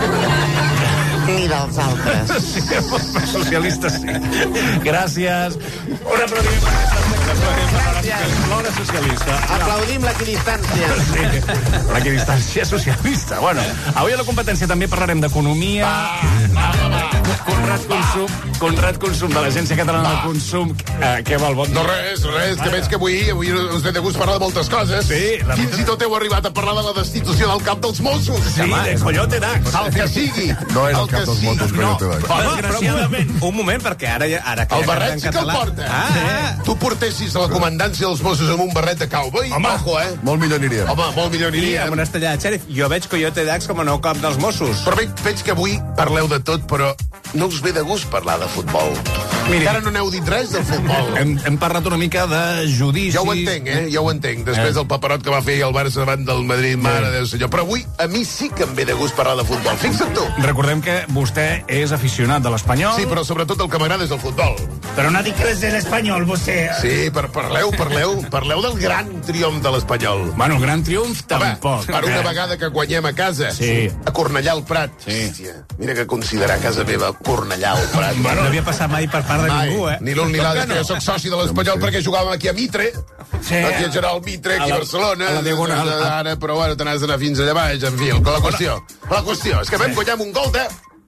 ni dels altres. Socialistes, sí. Gràcies. Un aplaudiment per aquesta l'Hora Socialista. Aplaudim l'equidistància. Sí, l'equidistància socialista. Bueno, avui a la competència també parlarem d'economia. Va, va, va. Conrad Consum, Conrad Consum, de l'Agència Catalana de Consum. Eh, què vol, bon dia? No res, res, que veig que avui, avui us ve de gust parlar de moltes coses. Sí. La... Fins i tot heu arribat a parlar de la destitució del cap dels Mossos. Sí, de Coyote Dax. El que sigui. No era el cap dels Mossos, Coyote Dax. Home, desgraciadament. Un moment, perquè ara... ara el barret sí que el porta. Ah, ah. Tu portessis a la comandància dels Mossos amb un barret de cowboy? Home, ojo, eh? Molt millor aniria. Home, molt millor aniria. I amb una estellada de xèrif. Jo veig Coyote Dax com a nou cap dels Mossos. Però veig, veig que avui parleu de tot, però no us ve de gust parlar de futbol. Miri, encara no n'heu dit res del futbol. Hem, hem parlat una mica de judicis... Ja ho entenc, eh? Ja ho entenc. Després eh. del paperot que va fer el Barça davant del Madrid, mare Déu senyor. Però avui a mi sí que em ve de gust parlar de futbol. Fixa't tu. Recordem que vostè és aficionat de l'Espanyol. Sí, però sobretot el que m'agrada és el futbol. Però no dic res de l'Espanyol, vostè. Sí, per, parleu, parleu, parleu del gran triomf de l'Espanyol. Bueno, gran triomf tampoc. Home, per una vegada que guanyem a casa, sí. a Cornellà al Prat. Sí. Hòstia, mira que considerar casa meva Cornellà al Prat. Bueno, no havia passat mai per part de mai, ningú, eh? Ni l'un ni l'altre, que jo soc soci de l'Espanyol perquè jugàvem aquí a Mitre, sí. aquí a General Mitre, aquí a, la, a Barcelona, a la Diagonal. Ara, però bueno, te n'has d'anar fins allà baix, en fi, la qüestió, la qüestió és que vam guanyar un gol de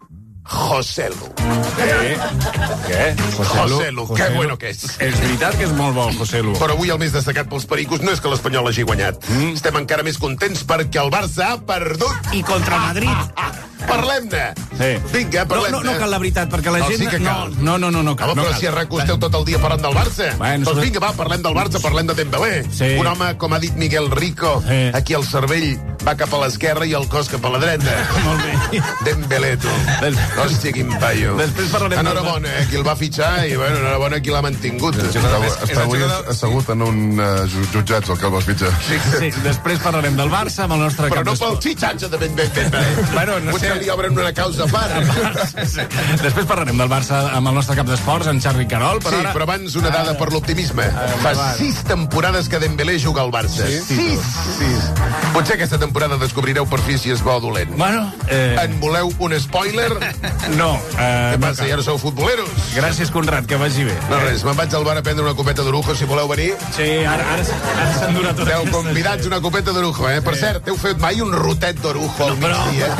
Joselu. Què? Què? Joselu, que bueno que és. És veritat que és molt bo, Joselu. Però avui el més destacat pels pericos no és que l'Espanyol hagi guanyat. Mm. Estem encara més contents perquè el Barça ha perdut. I contra Madrid. Ah, ah, Parlem-ne. Sí. Vinga, parlem-ne. No, no, no cal la veritat, perquè la no, gent... Sí que cal. No, no, no, no cal. Home, no però cal. si a RAC esteu tot el dia parlant del Barça. Bueno, doncs sobre... vinga, va, parlem del Barça, parlem de Dembélé. Sí. Un home, com ha dit Miguel Rico, sí. aquí el cervell va cap a l'esquerra i el cos cap a la dreta. Molt bé. Dembélé, tu. Des... Hòstia, quin paio. Després parlarem... Enhorabona, eh, qui el va fitxar i, bueno, enhorabona qui l'ha mantingut. Està, està avui assegut en un uh, jutjats, el que el vas fitxar. Sí, sí, després parlarem del Barça amb el nostre però cap no d'esport. pel xitxatge de ben ben ben ben. Bueno, no potser sé. li obren una causa a part. Sí. Després parlarem del Barça amb el nostre cap d'esports, en Xavi Carol. Però sí, ara... però abans una dada per l'optimisme. Fa sis temporades que Dembélé juga al Barça. Sí? Sis. Sis. Potser aquesta temporada descobrireu per fi si és bo o dolent. Bueno, eh... En voleu un spoiler? No. Eh, Què passa, no ja no sou futboleros? Gràcies, Conrad, que vagi bé. No res, me'n vaig al bar a prendre una copeta d'orujo, si voleu venir. Sí, ara, ara, ara s'endura tot. Esteu convidats una copeta d'orujo, eh? Per sí. cert, heu fet mai un rotet d'orujo al migdia?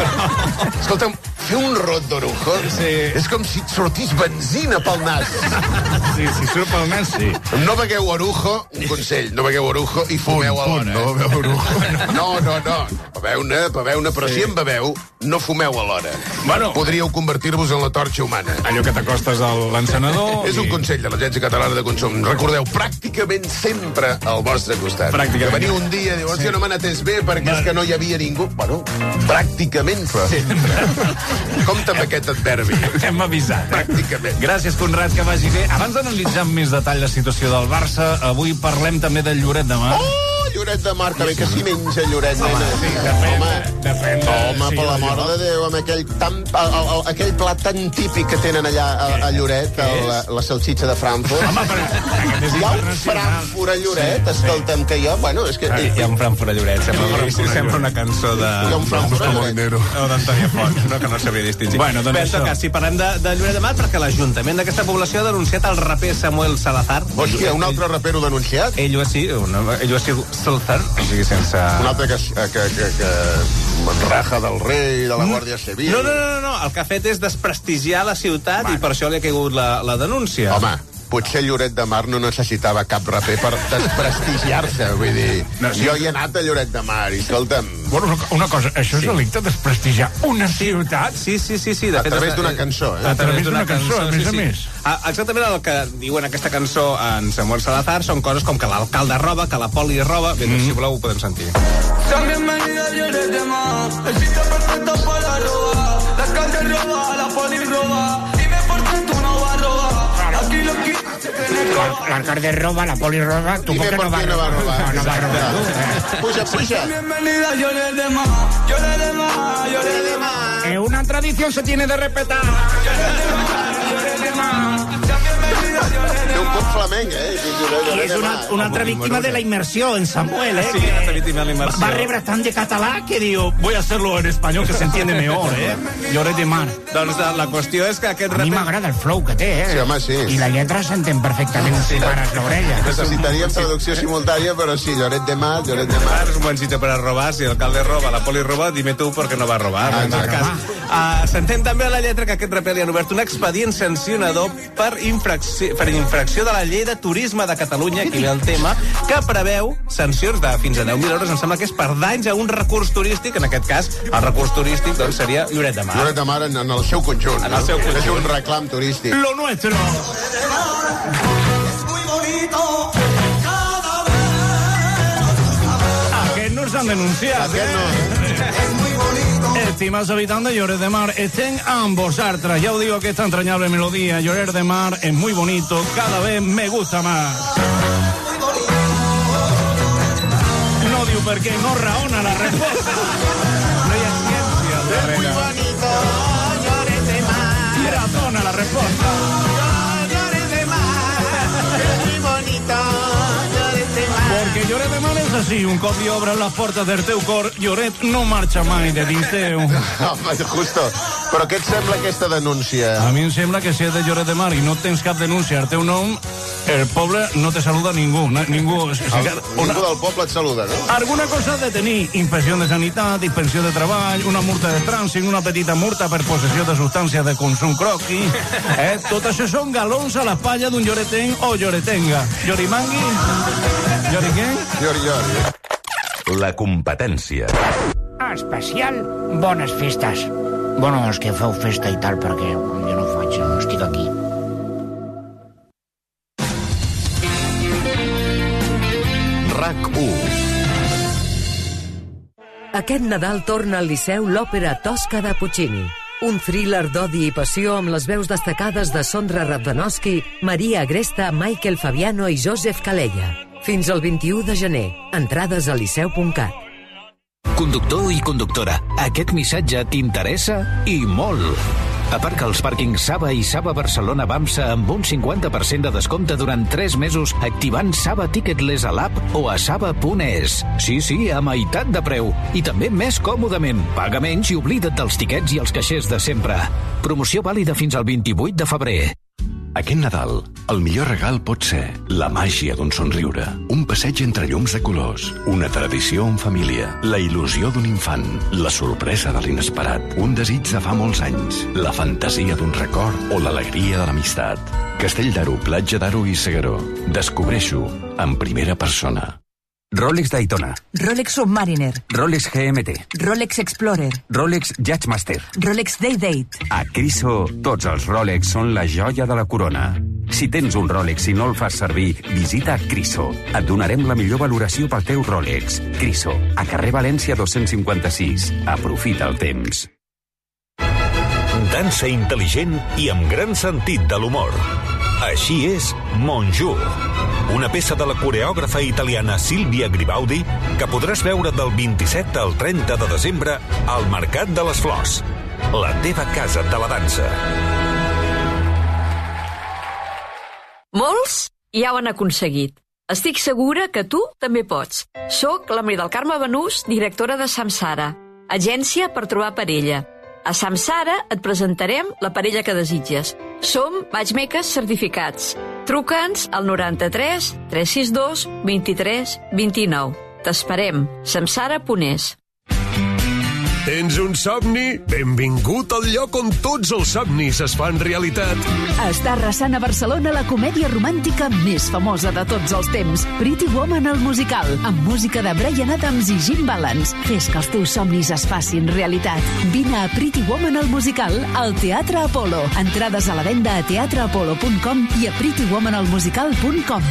No. Escolta'm, fer un rot d'orujo sí. és com si et sortís benzina pel nas. Sí, si surt pel nas, sí. No begueu orujo, un consell, no begueu orujo i fumeu a l'hora. No begueu orujo. No, no, no. Beveu-ne, beveu-ne, però sí. si en beveu, no fumeu a l'hora. Bueno. Podríeu convertir-vos en la torxa humana. Allò que t'acostes a l'encenedor... És un i... consell de l'Agència Catalana de Consum. Recordeu, pràcticament sempre al vostre costat. Pràcticament. Que veniu un dia i diu, hòstia, sí. no m'han atès bé perquè Va. és que no hi havia ningú. Bueno, pràcticament sempre. Compte amb aquest adverbi. Hem avisat. Eh? Pràcticament. Gràcies, Conrad, que vagi bé. Abans d'analitzar amb més detall la situació del Barça, avui parlem també del Lloret de Mar. Oh! Lloret de Mar, que bé que s'hi menja Lloret, home, nena. Sí, depèn, home, depèn de, home sí, per la mort de Déu, amb aquell, tan, el, el, aquell plat tan típic que tenen allà a, a Lloret, el, la, la salsitxa de Frankfurt. Home, però aquest és hi ha un Frankfurt a Lloret, sí, escolta'm, que jo, bueno, és que... Ah, hi ha un Frankfurt a Lloret, sembla, sí, sí, sembla una cançó de... Hi ha un Frankfurt a Lloret. O d'Antònia Font, no, que no sabria distingir. Bueno, doncs bé, en tot cas, si parlem de, de Lloret de Mar, perquè l'Ajuntament d'aquesta població ha denunciat el raper Samuel Salazar. Hòstia, un altre rapero denunciat? Ell ho ha sigut, ell ho ha sigut Salazar, o sigui, sense... Un altre que, que, que, que raja del rei, de la Guàrdia Civil... No, no, no, no, el que ha fet és desprestigiar la ciutat bueno. i per això li ha caigut la, la denúncia. Home, potser Lloret de Mar no necessitava cap raper per desprestigiar-se, vull dir... No, sí. Jo hi he anat a Lloret de Mar i, escolta'm... Bueno, una cosa, això és sí. delicte, desprestigiar una ciutat? Sí, sí, sí, sí. De a fet, través d'una cançó, eh? A través d'una cançó, a més a més. Ah, exactament el que diuen aquesta cançó en Samuel Salazar són coses com que l'alcalde roba, que la poli roba... Bé, doncs, si voleu ho podem sentir. Son bienvenidos a Lloret de Mar, el sitio perfecto para robar. La calle roba, la poli roba, y me por tanto no va a robar. Aquí lo que... L'alcalde roba, la poli roba, tu por qué no vas a robar? No, no va a robar. Puja, puja. Bienvenida a Lloret de Mar, Lloret de Mar, Lloret de Mar. Eh, una tradición se tiene de respetar. Lloret de Mar, Lloret de Mar. Bienvenida a Lloret de Mar. un punt flamenc, eh? I és una, una altra víctima de la immersió, en Samuel, eh? Sí, una altra víctima de la immersió. Va rebre tant de català que diu, voy a hacerlo en español que se entiende mejor, eh? Lloret de mar. Doncs la, la qüestió és que aquest... A mi m'agrada el flow que té, eh? Sí, home, sí. I la lletra s'entén perfectament si pares l'orella. Necessitaríem traducció simultània, però sí, Lloret de Mar, Lloret de Mar. És un buen sitio para robar. Si el alcalde roba, la poli roba, dime tu perquè no va robar. Ah, en aquest cas. Uh, S'entén també a la lletra que aquest raper li han obert un expedient sancionador per infracció, per infracció de la llei de turisme de Catalunya, aquí ve el tema, que preveu sancions de fins a deu mil euros. Em sembla que és per danys a un recurs turístic. En aquest cas, el recurs turístic doncs, seria Lloret de Mar. Lloret de Mar en, en el seu conjunt. En el seu conjunt. És un reclam turístic. Lo nuestro. Aquest no s'han denunciat. Aquest no. Estimados habitantes de Lloret de Mar, estén ambos artras. Ya os digo que esta entrañable melodía, Lloret de Mar, es muy bonito. Cada vez me gusta más. No digo porque no raona la respuesta. No hay ciencia. Es muy bonito, Lloret de Mar. Y razona la respuesta. Lloret de Mar. Es muy bonito, Lloret de Mar. Porque Lloret de Mar és així, un cop li obren les portes del teu cor, Lloret no marxa mai de dins teu. Home, justo. Però què et sembla aquesta denúncia? A mi em sembla que si és de Lloret de Mar i no tens cap denúncia al teu nom, el poble no te saluda ningú. Ningú, el, ningú del poble et saluda, no? Alguna cosa has de tenir. Inspecció de sanitat, inspecció de treball, una multa de trànsit, una petita multa per possessió de substàncies de consum croqui. Eh? Tot això són galons a l'espatlla d'un lloretenc o lloretenga. Llorimangui? Lloriquenc? Llori, llori. La competència. Especial, bones festes. Bueno, els que feu festa i tal, perquè jo no faig, no estic aquí. RAC u. Aquest Nadal torna al Liceu l'òpera Tosca de Puccini. Un thriller d'odi i passió amb les veus destacades de Sondra Radwanowski, Maria Agresta, Michael Fabiano i Joseph Calella. Fins al vint-i-u de gener. Entrades a liceu punt cat. Conductor i conductora, aquest missatge t'interessa i molt. Aparca als pàrquings Saba i Saba Barcelona Bamsa amb un cinquanta per cent de descompte durant tres mesos activant Saba Ticketless a l'app o a saba punt es. Sí, sí, a meitat de preu. I també més còmodament. Paga menys i oblida't dels tiquets i els caixers de sempre. Promoció vàlida fins al vint-i-vuit de febrer. Aquest Nadal, el millor regal pot ser la màgia d'un somriure, un passeig entre llums de colors, una tradició en família, la il·lusió d'un infant, la sorpresa de l'inesperat, un desig de fa molts anys, la fantasia d'un record o l'alegria de l'amistat. Castell d'Aro, Platja d'Aro i Segaró. Descobreixo en primera persona. Rolex Daytona, Rolex Submariner, Rolex G M T, Rolex Explorer, Rolex Judgemaster. Rolex Day-Date. A Criso, tots els Rolex són la joia de la corona. Si tens un Rolex i no el fas servir, visita Criso. Et donarem la millor valoració pel teu Rolex. Criso, a carrer València dos-cents cinquanta-sis. Aprofita el temps. Dansa intel·ligent i amb gran sentit de l'humor. Així és Monjour, una peça de la coreògrafa italiana Silvia Gribaldi que podràs veure del vint-i-set al trenta de desembre al Mercat de les Flors, la teva casa de la dansa. Molts ja ho han aconseguit. Estic segura que tu també pots. Soc la Maria del Carme Benús, directora de Samsara, agència per trobar parella. A Samsara et presentarem la parella que desitges. Som matchmakers certificats. Truca'ns al noranta-tres tres sis dos vint-i-tres vint-i-nou. T'esperem. samsara punt es. Tens un somni? Benvingut al lloc on tots els somnis es fan realitat. Està arrasant a Barcelona la comèdia romàntica més famosa de tots els temps, Pretty Woman el musical, amb música de Bryan Adams i Jim Balance. Fes que els teus somnis es facin realitat. Vine a Pretty Woman el musical al Teatre Apolo. Entrades a la venda a teatre apolo punt com i a pretty woman el musical punt com.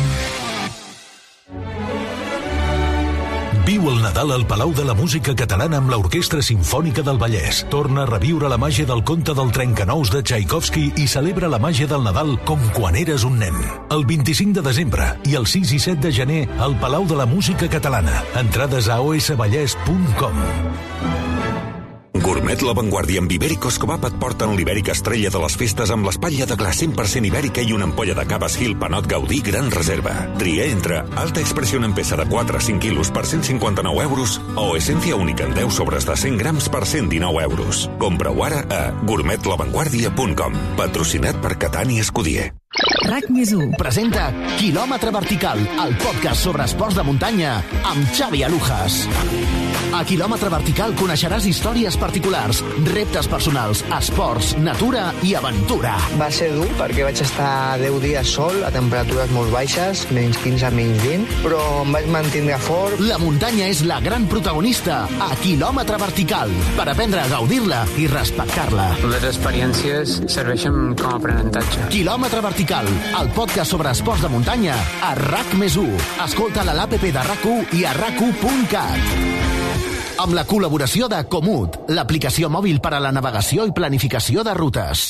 Viu el Nadal al Palau de la Música Catalana amb l'Orquestra Simfònica del Vallès. Torna a reviure la màgia del conte del Trencanous de Tchaikovsky i celebra la màgia del Nadal com quan eres un nen. El vint-i-cinc de desembre i el sis i set de gener al Palau de la Música Catalana. Entrades a o esse vallès punt com. Gourmet La Vanguardia amb Ibéricos Cobap et porten l'Ibèrica estrella de les festes amb l'espatlla de gla cent per cent ibèrica i una ampolla de Cavas Hill Panot Gaudí Gran Reserva. Tria entre alta expressió en peça de quatre a cinc quilos per cent cinquanta-nou euros o essència única en deu sobres de cent grams per cent dinou euros. Compra-ho ara a gourmet la vanguardia punt com. Patrocinat per Catani Escudier. RAC més u presenta Quilòmetre Vertical, el podcast sobre esports de muntanya amb Xavi Alujas. A Quilòmetre Vertical coneixeràs històries particulars, reptes personals, esports, natura i aventura. Va ser dur perquè vaig estar deu dies sol a temperatures molt baixes, menys quinze, menys vint, però em vaig mantenir fort. La muntanya és la gran protagonista a Quilòmetre Vertical, per aprendre a gaudir-la i respectar-la. Les experiències serveixen com a aprenentatge. Quilòmetre Vertical, el podcast sobre esports de muntanya a RAC més u. Escolta-la a l'A P P de RAC u i a rac u punt cat. Amb la col·laboració de Comut, l'aplicació mòbil per a la navegació i planificació de rutes.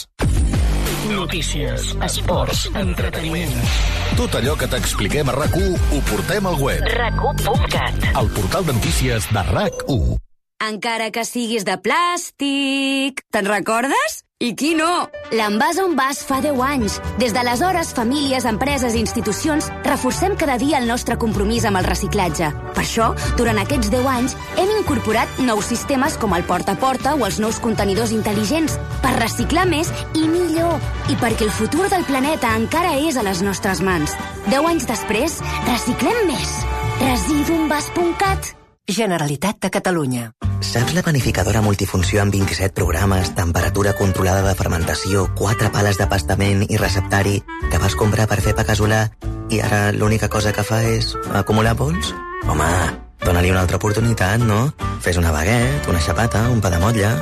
Notícies, esports, entreteniment. Tot allò que t'expliquem a RAC u ho portem al web. rac u punt cat. El portal de notícies de RAC u. Encara que siguis de plàstic. Te'n recordes? I qui no? L'Envàs on vas fa deu anys. Des d'aleshores, famílies, empreses i institucions reforcem cada dia el nostre compromís amb el reciclatge. Per això, durant aquests deu anys, hem incorporat nous sistemes com el porta a porta o els nous contenidors intel·ligents per reciclar més i millor. I perquè el futur del planeta encara és a les nostres mans. Deu anys després, reciclem més. residuenvas punt cat. Generalitat de Catalunya. Saps la panificadora multifunció amb vint-i-set programes, temperatura controlada de fermentació, quatre pales de pastament i receptari que vas comprar per fer pa casolà i ara l'única cosa que fa és acumular pols? Home, dóna-li una altra oportunitat, no? Fes una baguette, una xapata, un pa de motlla...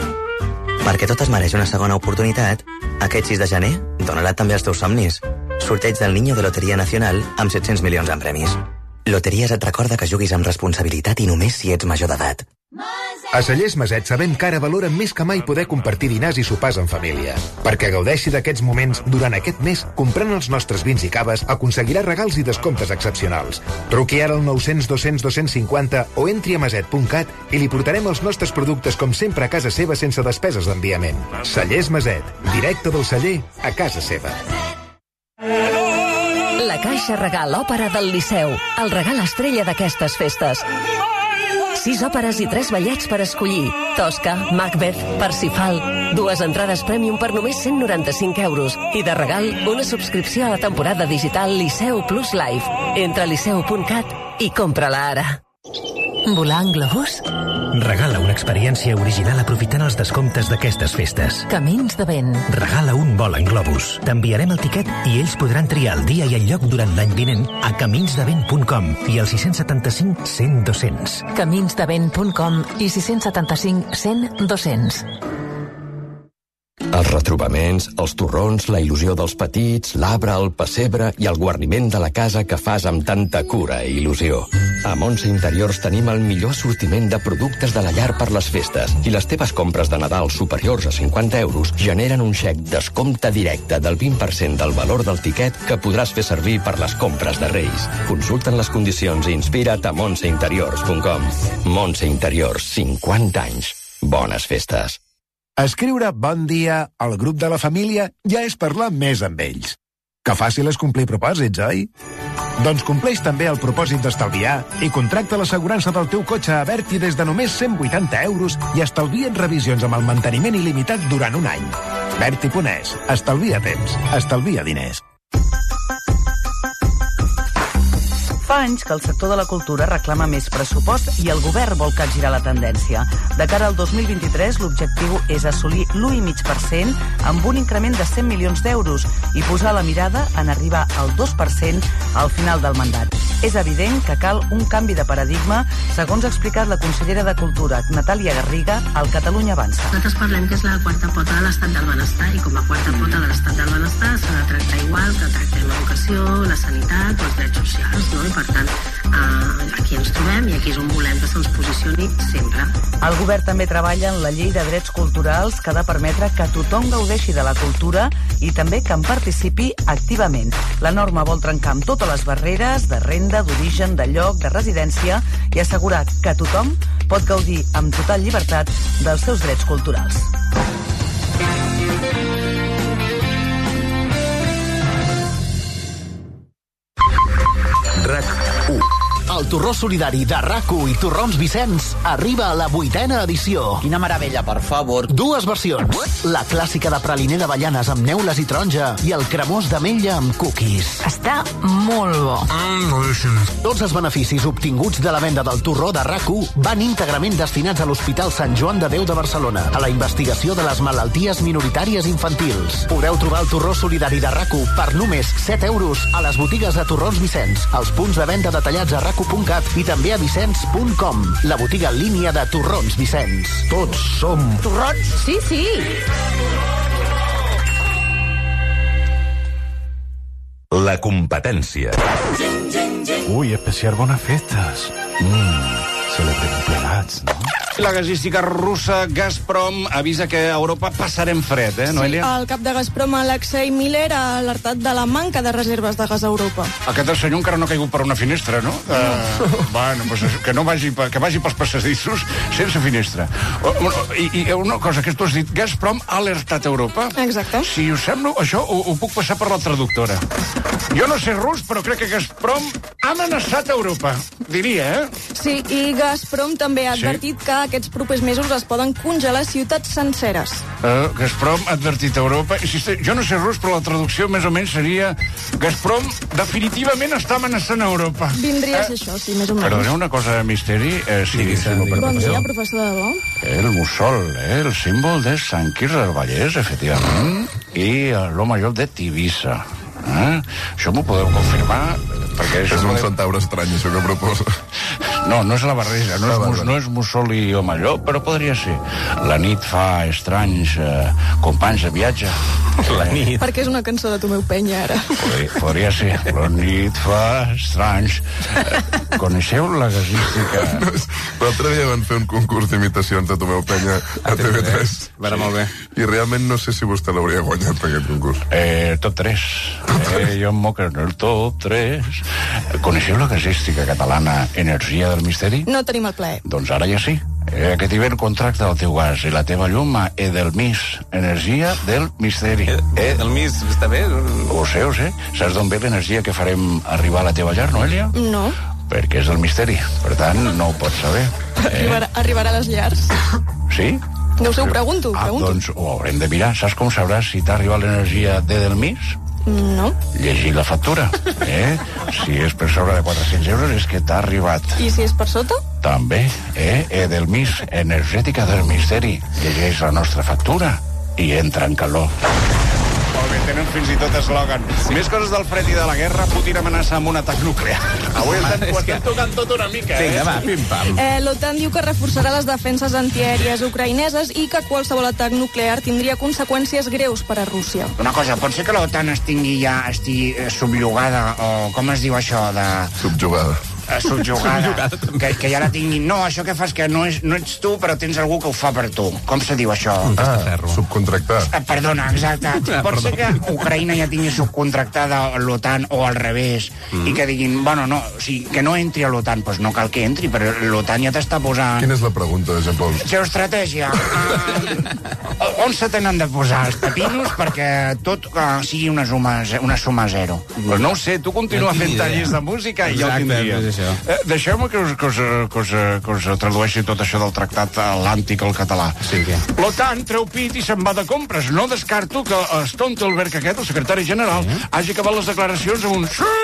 Perquè tot es mereix una segona oportunitat, aquest sis de gener, dóna-la també als teus somnis. Sorteig del Niño de Loteria Nacional amb set-cents milions en premis. Loteries et recorda que juguis amb responsabilitat i només si ets major d'edat. A Cellers Maset sabem que ara valoren més que mai poder compartir dinars i sopars en família. Perquè gaudeixi d'aquests moments durant aquest mes, comprant els nostres vins i caves, aconseguirà regals i descomptes excepcionals. Truqui ara al nou cents dos cents dos cents cinquanta o entri a maset punt cat i li portarem els nostres productes com sempre a casa seva sense despeses d'enviament. Cellers Maset, directe del celler a casa seva. La Caixa Regal Òpera del Liceu, el regal estrella d'aquestes festes. Sis òperes i tres ballets per escollir. Tosca, Macbeth, Parsifal. Dues entrades Premium per només cent noranta-cinc euros. I de regal, una subscripció a la temporada digital Liceu Plus Live. Entra a liceu punt cat i compra-la ara. Volar en globus? Regala una experiència original aprofitant els descomptes d'aquestes festes. Camins de vent. Regala un vol en globus. T'enviarem el tiquet i ells podran triar el dia i el lloc durant l'any vinent a camins de vent punt com i al sis setanta-cinc cent dos-cents. camins de vent punt com i sis setanta-cinc cent dos-cents. Els retrobaments, els torrons, la il·lusió dels petits, l'arbre, el pessebre i el guarniment de la casa que fas amb tanta cura i il·lusió. A Montse Interiors tenim el millor sortiment de productes de la llar per les festes i les teves compres de Nadal superiors a cinquanta euros generen un xec descompte directe del vint per cent del valor del tiquet que podràs fer servir per les compres de Reis. Consulta'n les condicions i inspira't a montse interiors punt com. Montse Interiors, cinquanta anys. Bones festes. Escriure bon dia al grup de la família ja és parlar més amb ells. Que fàcil és complir propòsits, oi? Doncs compleix també el propòsit d'estalviar i contracta l'assegurança del teu cotxe a Berti des de només cent vuitanta euros i estalvia't revisions amb el manteniment il·limitat durant un any. Berti punt es. Estalvia temps. Estalvia diners. Fa anys que el sector de la cultura reclama més pressupost i el govern vol capgirar la tendència. De cara al dos mil vint-i-tres, l'objectiu és assolir l'u coma cinc per cent amb un increment de cent milions d'euros i posar la mirada en arribar al dos per cent al final del mandat. És evident que cal un canvi de paradigma, segons ha explicat la consellera de Cultura, Natàlia Garriga, al Catalunya Avança. Nosaltres parlem que és la quarta pota de l'estat del benestar i com a quarta pota de l'estat del benestar s'ha de tractar igual que tractem l'educació, la sanitat o els drets socials, no? I per tant, eh, aquí ens trobem i aquí és on volem que se'ns posicioni sempre. El govern també treballa en la llei de drets culturals que ha de permetre que tothom gaudeixi de la cultura i també que en participi activament. La norma vol trencar amb totes les barreres de renda, d'origen, de lloc, de residència i assegurar que tothom pot gaudir amb total llibertat dels seus drets culturals. RAC u. El torró solidari de RAC u i Torrons Vicenç arriba a la vuitena edició. Quina meravella, per favor. Dues versions. La clàssica de praliner d'avellanes amb neules i taronja i el cremós d'ametlla amb cookies. Està molt bo. Mm, Tots els beneficis obtinguts de la venda del torró de RAC u van íntegrament destinats a l'Hospital Sant Joan de Déu de Barcelona, a la investigació de les malalties minoritàries infantils. Podeu trobar el torró solidari de RAC u per només set euros a les botigues de Torrons Vicenç, als punts de venda detallats a rac u punt cat i també a vicenç punt com, la botiga en línia de Torrons Vicenç. Tots som... Torrons? Sí, sí. La competència. Ui, especial bones festes. Mm, celebrem plegats, no? La gasística russa Gazprom avisa que a Europa passarem fred, eh, Noelia? Sí, el cap de Gazprom, Alexei Miller, ha alertat de la manca de reserves de gas a Europa. Aquest senyor encara no ha caigut per una finestra, no? no. Uh, bueno, pues que no vagi, que vagi pels passadissos sense finestra. I, I una cosa que tu has dit, Gazprom ha alertat Europa. Exacte. Si us sembla, això ho, ho puc passar per la traductora. Jo no sé rus, però crec que Gazprom ha amenaçat Europa, diria, eh? Sí, i Gazprom també ha advertit sí? que aquests propers mesos es poden congelar ciutats senceres. Uh, Gazprom ha advertit a Europa... Jo no sé rus, però la traducció més o menys seria Gazprom definitivament està amenaçant a Europa. Vindria a ser eh? això, sí, més o menys. Perdoneu una cosa, misteri. Eh, sí, sí, sí, bon dia, professor de debò. El mussol, eh, el símbol de Sant Quirze del Vallès, efectivament, i l'home major de Tivissa. Eh? Això m'ho podeu confirmar? Perquè és un podeu... centaure estrany, això que proposa. No, no és la barreja, no, és, mus, no és mussol i home allò, però podria ser. La nit fa estranys eh, companys de viatge. La nit. Perquè és una cançó de Tomeu Penya, ara. Podria, podria ser. La nit fa estranys. Eh, coneixeu la gasística? L'altre dia van fer un concurs d'imitacions de Tomeu Penya a T V tres. Va molt bé. I realment no sé si vostè l'hauria guanyat per aquest concurs. Eh, top tres. Eh, jo em moc en el top tres. Coneixeu la gasística catalana Energia del Misteri? No tenim el plaer. Doncs ara ja sí. Eh, aquest hivern contracta el teu gas i la teva llum a Edelmis, Energia del Misteri. Eh, Edelmis, està bé? Ho sé, ho sé. Saps d'on ve l'energia que farem arribar a la teva llar, Noelia? No. Perquè és el misteri. Per tant, no ho pots saber. Eh? Arribarà, arribarà a les llars? Sí? No ho sé, ho pregunto, ho pregunto. Ah, doncs ho haurem de mirar. Saps com sabràs si t'ha arribat l'energia d'Edelmis? No. Llegir la factura, eh? Si és per sobre de quatre-cents euros és que t'ha arribat. I si és per sota? També, eh? Edelmis, energètica del misteri. Llegeix la nostra factura i entra en calor. Molt bé, tenen fins i tot eslògan. Sí. Més coses del fred i de la guerra, Putin amenaça amb un atac nuclear. Avui estem, ho estem tocant tot una mica, eh? Vinga, va, pim-pam. Eh, L'OTAN diu que reforçarà les defenses antiaèries ucraïneses i que qualsevol atac nuclear tindria conseqüències greus per a Rússia. Una cosa, pot ser que l'OTAN estigui ja estigui subjugada, o com es diu això, de... Subjugada. subjugada, que, que ja la tinguin. No, això que fas que no, és, no ets tu, però tens algú que ho fa per tu. Com se diu això? Ah, subcontractar. Eh, perdona, exacte. Ah, Pot perdó. ser que Ucraïna ja tingui subcontractada l'OTAN o al revés, mm. i que diguin, bueno, no, o sigui, que no entri a l'OTAN, doncs no cal que entri, però l'OTAN ja t'està posant... Quina és la pregunta, de Jean-Paul? Geoestratègia. Uh, on se tenen de posar els pepinos perquè tot uh, sigui una suma, una suma zero? Pues no ho sé, tu continua no fent tallers de música i ja ho tindria. Eh, Deixeu-me que us, que, us, que, us, que us tradueixi tot això del tractat atlàntic al català. Sí, què? L'OTAN treu pit i se'n va de compres. No descarto que Stoltenberg aquest, el secretari general, sí. hagi acabat les declaracions amb un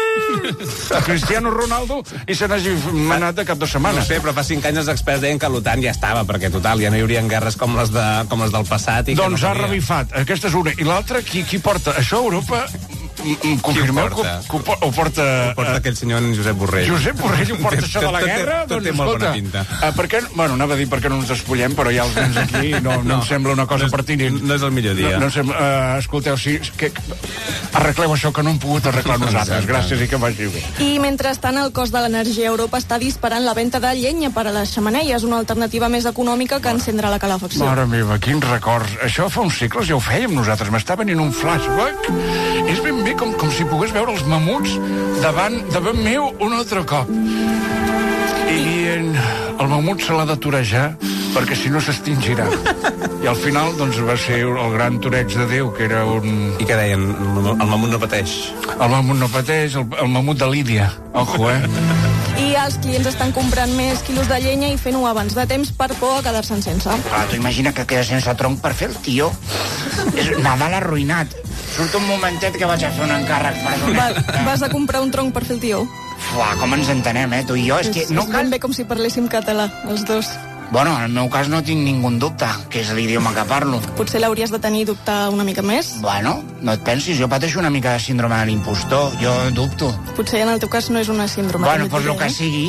a Cristiano Ronaldo i se n'hagi manat de cap de setmana. No sé, però fa cinc anys els experts deien que l'OTAN ja estava, perquè total, ja no hi haurien guerres com les, de, com les del passat. I doncs que no ha revifat. Aquesta és una. I l'altra, qui, qui porta? Això a Europa... Confirmeu que, que ho porta... Ho porta aquell senyor en Josep Borrell. Josep Borrell ho porta això de la guerra? Tot té molt bona pinta. Uh, per què, bueno, anava a dir per què no ens despullem, però ja els nens aquí no, no, no em sembla una cosa no és, pertinent. No és el millor dia. No, no sembla, uh, escolteu, sí, que, arregleu això que no hem pogut arreglar nosaltres. Gràcies i que vagi bé. I mentrestant el cost de l'energia a Europa està disparant la venda de llenya per a les xemeneies, una alternativa més econòmica que encendre la calefacció. Mare meva, quins records. Això fa uns segles ja ho fèiem nosaltres. M'està venint un flashback. És ben bé com, com si pogués veure els mamuts davant, davant meu un altre cop. I dient, el mamut se l'ha de torejar perquè si no s'extingirà. I al final, doncs, va ser el gran toreig de Déu, que era un... I què deien? El mamut no pateix. El mamut no pateix, el, el mamut de Lídia. Ojo, eh? I els clients estan comprant més quilos de llenya i fent-ho abans de temps per por a quedar-se'n sense. Clar, tu imagina que queda sense tronc per fer el tió. És Nadal arruïnat. Surt un momentet que vaig a fer un encàrrec, perdona. Va, vas a comprar un tronc per fer el tió? Fuà, com ens entenem, eh, tu i jo? És, és que no és cal... ben bé com si parléssim català, els dos. Bueno, en el meu cas no tinc ningú dubte, que és l'idioma que parlo. Potser l'hauries de tenir dubte una mica més? Bueno, no et pensis, jo pateixo una mica de síndrome de l'impostor, jo dubto. Potser en el teu cas no és una síndrome. Bueno, doncs el que sigui...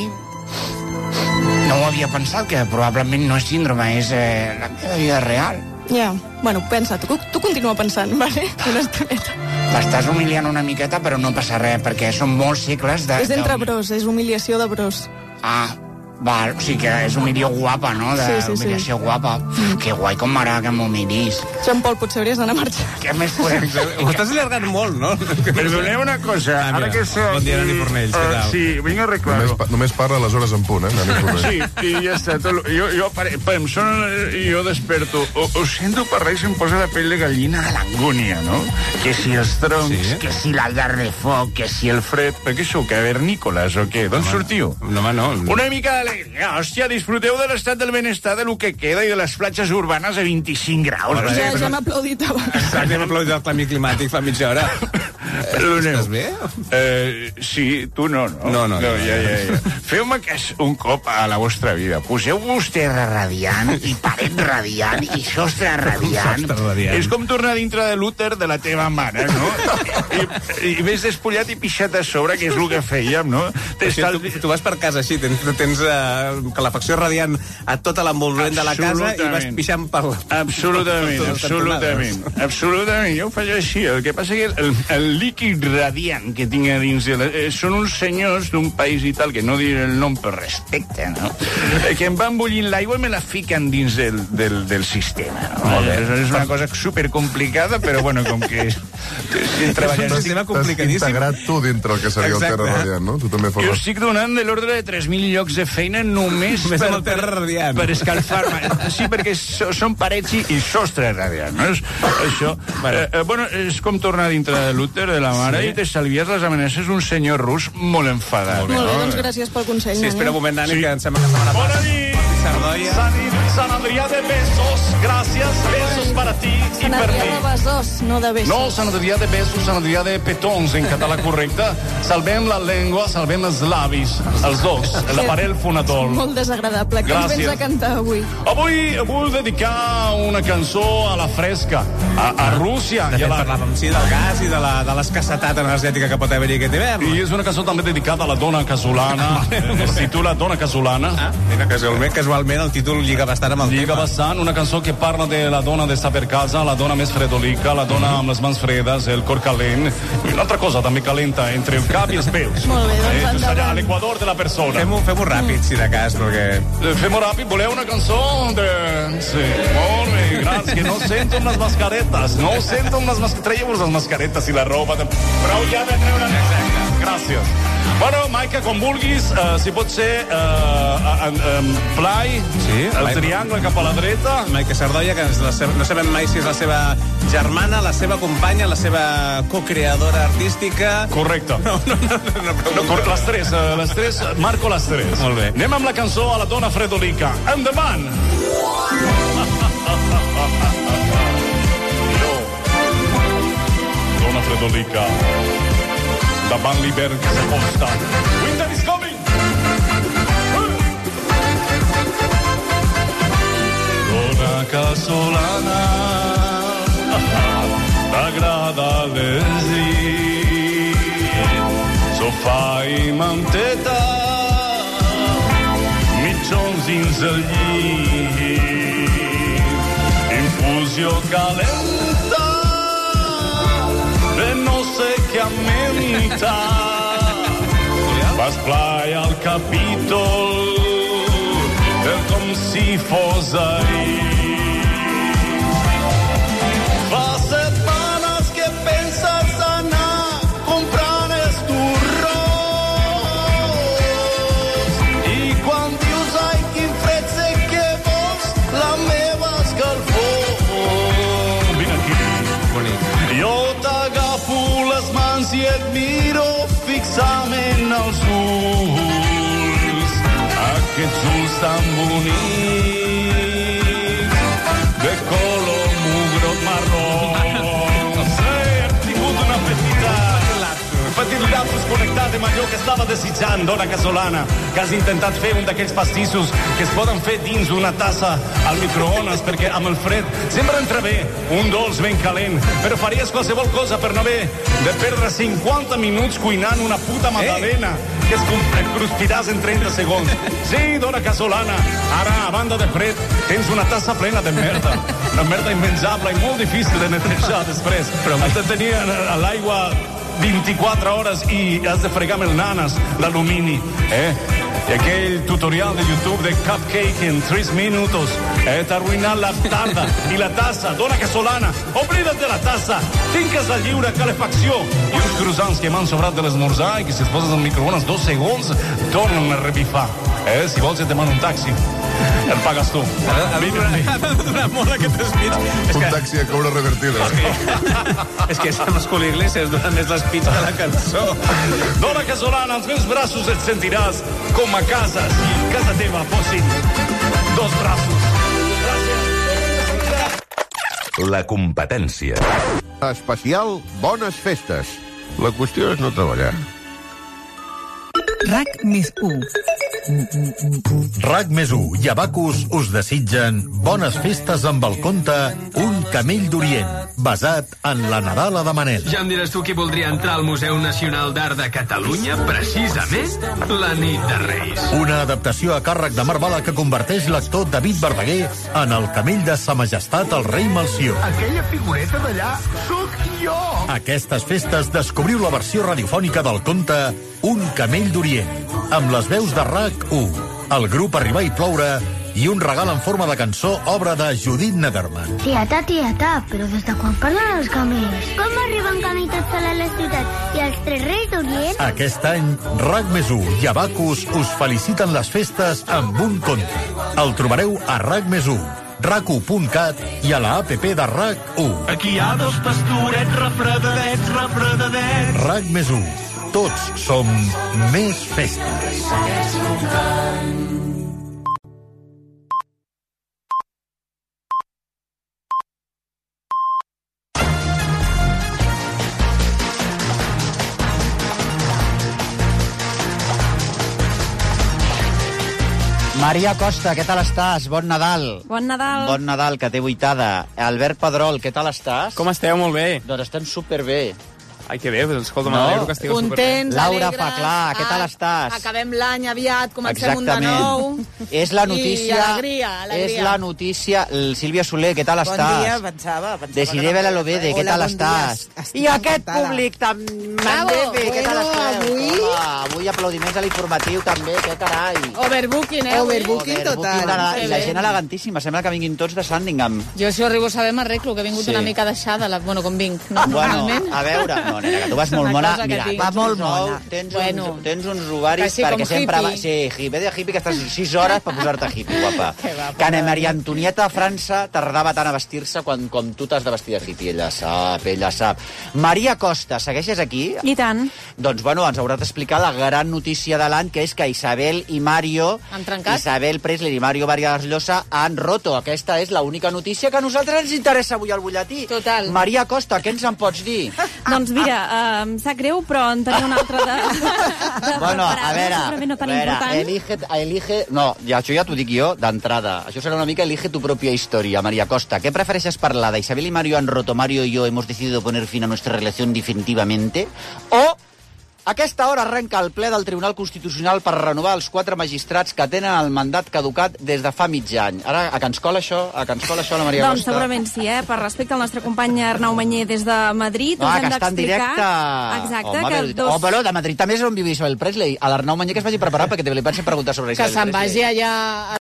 No ho havia pensat, que probablement no és síndrome, és eh, la meva vida real. Ja, bueno, pensa, tu, tu continua pensant, vale? Una estoneta. M'estàs humiliant una miqueta, però no passa res, perquè són molts segles de... És entre bros, és humiliació de bros. Ah, val, o sigui que és humiliació guapa, no? De sí, sí, humiliació sí. guapa. Mm. Que guai, com m'agrada que m'humilis. Jean Paul, potser hauries d'anar a marxar. Què més podem fer? Ho estàs allargant molt, no? Perdoneu una cosa, ah, ara que soc... Bon dia, Nani Fornells, què tal? Uh, sí, vinc a arreglar-ho. Només, pa, només parla a les hores en punt, eh, Nani Fornells. Sí, i ja està. Tot, jo, jo, pare, son, jo desperto. O, ho sento parlar i se'm posa la pell de gallina a l'angúnia, no? Que si els troncs, sí? Que si la llar de foc, que si el fred... Per què sou, cavernícoles o què? D'on sortiu? No, home, no. Una mica d'alegria, hòstia, disfruteu de l'estat del benestar, de lo que queda i de les platges urbanes a vint-i-cinc graus. Ja, ja, ja m'ha aplaudit abans. Exacte, hem aplaudit el canvi climàtic fa mitja hora. Perdoneu. Estàs bé? Eh, sí, tu no, no. No, no. no ja, ja, ja. Feu-me cas un cop a la vostra vida. Poseu-vos terra radiant i paret radiant i sostre radiant. Sostre radiant. És com tornar dintre de l'úter de la teva mare, no? I, i més despullat i pixat a sobre, que és el que fèiem, no? Sí, tu, tu vas per casa així, tens, tens uh, calefacció radiant a tota l'envolvent de la casa i vas pixant per la... Absolutament, absolutament. Absolutament, jo ho faig així. El que passa que el, el líquid radiant que tinc a dins de la, eh, són uns senyors d'un país i tal, que no diré el nom per respecte, no? Eh, que em van bullint l'aigua i me la fiquen dins del, del, del sistema, no? És, és una cosa supercomplicada, però bueno, com que... que treballant un sistema complicadíssim. T'has integrat tu dintre el que seria el terra radiant, no? Tu també jo estic donant de l'ordre de tres mil llocs de feina només Més per, amb el terra radiant. per escalfar-me. Sí, perquè so, són parets i, i sostre radiant, no? És, això. Bueno. Eh, eh, bueno, és com tornar dintre de l'úter de la mare sí. I t'estalvies les amenaces d'un senyor rus molt enfadat. Molt bé, no? Doncs gràcies pel consell, Sí, Nani. espera un moment, Nani, sí. Que em sembla que setmana Bona nit! San, San Adrià de Besos, gràcies, besos para ti i Sant per Adrià mi. de Besòs, no de besos. No, Sant Adrià de Besos, Sant Adrià de Petons, en català correcte. Salvem la llengua, salvem els llavis, els dos, l'aparell fonador. Molt desagradable. Què ens vens a cantar avui? Avui vull dedicar una cançó a la fresca, a, a Rússia. De fet, i a la... parlàvem, sí, del gas i de la, de l'escassetat energètica que pot haver-hi aquest hivern. I és una cançó també dedicada a la dona casolana. Es titula Dona casolana. Ah, mira, casualment, casualment el títol lliga bastant amb el lliga tema. bastant, una cançó que parla de la dona d'estar per casa, la dona més fredolica, la dona amb les mans fredes, el cor calent, i una altra cosa també calenta, entre el cap i els peus. Molt bé, doncs eh, endavant. allà, a l'equador de la persona. Fem-ho fem ràpid, si de cas, perquè... Eh, Fem-ho ràpid, voleu una cançó de... Sí, molt bé, gràcies, que no sento amb les mascaretes, no sento amb les mascaretes, traieu-vos les mascaretes i la roba, de... prou ja de treure... Exacte. Gràcies. Bueno, Maica, com vulguis, uh, si pot ser uh, en, en Blai, sí, el Maica. triangle cap a la dreta. Maica Sardoia, que la seva, no sabem mai si és la seva germana, la seva companya, la seva co-creadora artística... Correcte. No, no, no, no, no, no, les tres, uh, les tres, marco les tres. Molt bé. Anem amb la cançó a la dona fredolica. Endavant! Dona fredolica. Davant l'hivern que s'aposta. Winter is coming! Dona casolana, t'agrada l'esit, sofà i manteta, mitjons dins el llit, infusió calenta, de no sé què amenta. Vas playa al capítol, com si fos ahir. Fa setmanes que penses anar comprant els turrons i quan dius ai, qui pensament als ulls, aquests ulls tan bonics, de color mugrot marró. Sí, hem tingut una petita... petit lapsus connectat amb allò que estava desitjant, dona Casolana, que has intentat fer un d'aquells pastissos que es poden fer dins d'una tassa al microones, perquè amb el fred sempre entra bé un dolç ben calent, però faries qualsevol cosa per no haver de perdre cinquanta minuts cuinant una puta magdalena que es cruspiràs en trenta segons. Sí, dona Casolana, ara, a banda de fred, tens una tassa plena de merda, una merda immenjable i molt difícil de netejar després. Però has de tenir a l'aigua vint-i-quatre hores i has de fregar amb el nanes d'alumini, eh? I aquell tutorial de YouTube de cupcake en tres minutos, eh? T'ha arruïnat la tarda i la tassa. Dona Casolana, oblida't de la tassa, tingues la lliure calefacció i uns croissants que m'han sobrat de l'esmorzar i que si es poses al microones dos segons tornen a revifar, eh? Si vols et demano un taxi, el pagues tu. Ha de donar molt aquest speech. Un taxi a cobra revertida. És que Sam Escolí Iglesias dona més l'espeech de la cançó. Dona Casolana, als meus braços et sentiràs com a casa, si casa teva fossin dos braços. La competència. Especial Bones Festes. La qüestió és no treballar. RAC més u. RAC més u i Abacus us desitgen bones festes amb el conte Un camell d'Orient, basat en la Nadala de Manel. Ja em diràs tu qui voldria entrar al Museu Nacional d'Art de Catalunya, precisament la nit de Reis. Una adaptació a càrrec de Marc Bala que converteix l'actor David Verdaguer en el camell de Sa Majestat el rei Melcior. Aquella figureta d'allà sóc jo! Aquestes festes descobriu la versió radiofònica del conte Un camell d'Orient, amb les veus de RAC u, el grup Arribar i Ploure i un regal en forma de cançó, obra de Judith Nederman. Tieta, tieta, però des de quan parlen els camells? Com arriben camí tots sols a la ciutat i els tres reis d'Orient? Aquest any, RAC més u i Abacus us feliciten les festes amb un conte. El trobareu a RAC més u, rac u punt cat i a la app de RAC u. Aquí hi ha dos pastorets refredadets, refredadets. RAC més u. Tots som més festes. Maria Costa, què tal estàs? Bon Nadal. Bon Nadal. Bon Nadal, que té vuitada. Albert Pedrol, què tal estàs? Com esteu? Molt bé. Doncs estem superbé. Ai, que bé, escolta, No? m'alegro que estigueu Contents, Laura alegres. Faclà, què tal Ah, estàs? Acabem l'any aviat, comencem un de Exactament. nou. És la notícia... I alegria, alegria. És la notícia... El Sílvia Soler, què tal Bon estàs? dia, pensava. pensava Desiree que no- Belalobede, què Hola, tal bon dia. estàs? Estic I aquest encantada. públic tan Bravo. magnífic, què tal Bueno, esteu? avui- Home, avui aplaudiments a l'informatiu també, què carai. Overbooking, eh? Overbooking Overbooking total. de la- I la Que gent bé. elegantíssima, sembla que vinguin tots de Sandringham. Jo, si ho arribo a saber, m'arreglo, que he vingut Sí. una mica deixada. La... Bueno, com vinc, no? Bueno, Normalment. a veure, no, nena, que tu vas molt Una mona. cosa que Mira, tinc. tens molt uns ous, mona. Tens, Bueno. uns, tens uns ovaris Que sí, perquè com sempre va... hippie. Sí, hippie de hippie, que estàs sis hores per posar-te hippie, guapa. Que va, Que Ana pobra Maria mi. Antonieta a França tardava tant a vestir-se quan, com tu t'has de vestir de hippie. Ella sap, ella sap. Maria Costa, segueixes aquí? I tant. Doncs, bueno, ens hauràs d'explicar la gran notícia de l'any, que és que Isabel i Mario... Han trencat? Isabel Presley i Mario Vargas Llosa han roto. Aquesta és l'única notícia que a nosaltres ens interessa avui al butlletí. Total. Maria Costa, què ens en pots dir? Doncs mira, uh, em sap greu, però en tenia una altra de... de Bueno, a preparada, veure, segurament no tan a veure, important. elige, elige... No, ja, això ja t'ho dic jo, d'entrada. Això serà una mica elige tu propia historia, María Costa. ¿Qué prefereixes parlar de Isabel y Mario han roto, Mario y yo hemos decidido poner fin a nuestra relación definitivamente? O a aquesta hora arrenca el ple del Tribunal Constitucional per renovar els quatre magistrats que tenen el mandat caducat des de fa mig any. Ara, a que ens cola això? A que ens cola això, la Maria Doncs Costa? segurament sí, eh? Per respecte al nostre company Arnau Manyer des de Madrid, Ah, us que hem està en d'explicar... directe. Exacte, Home, que però- dos... Oh, però de Madrid també és on viu Isabel Presley. A l'Arnau Manyer que es vagi preparar perquè li pensen preguntar sobre Que Isabel se'n Presley. vagi allà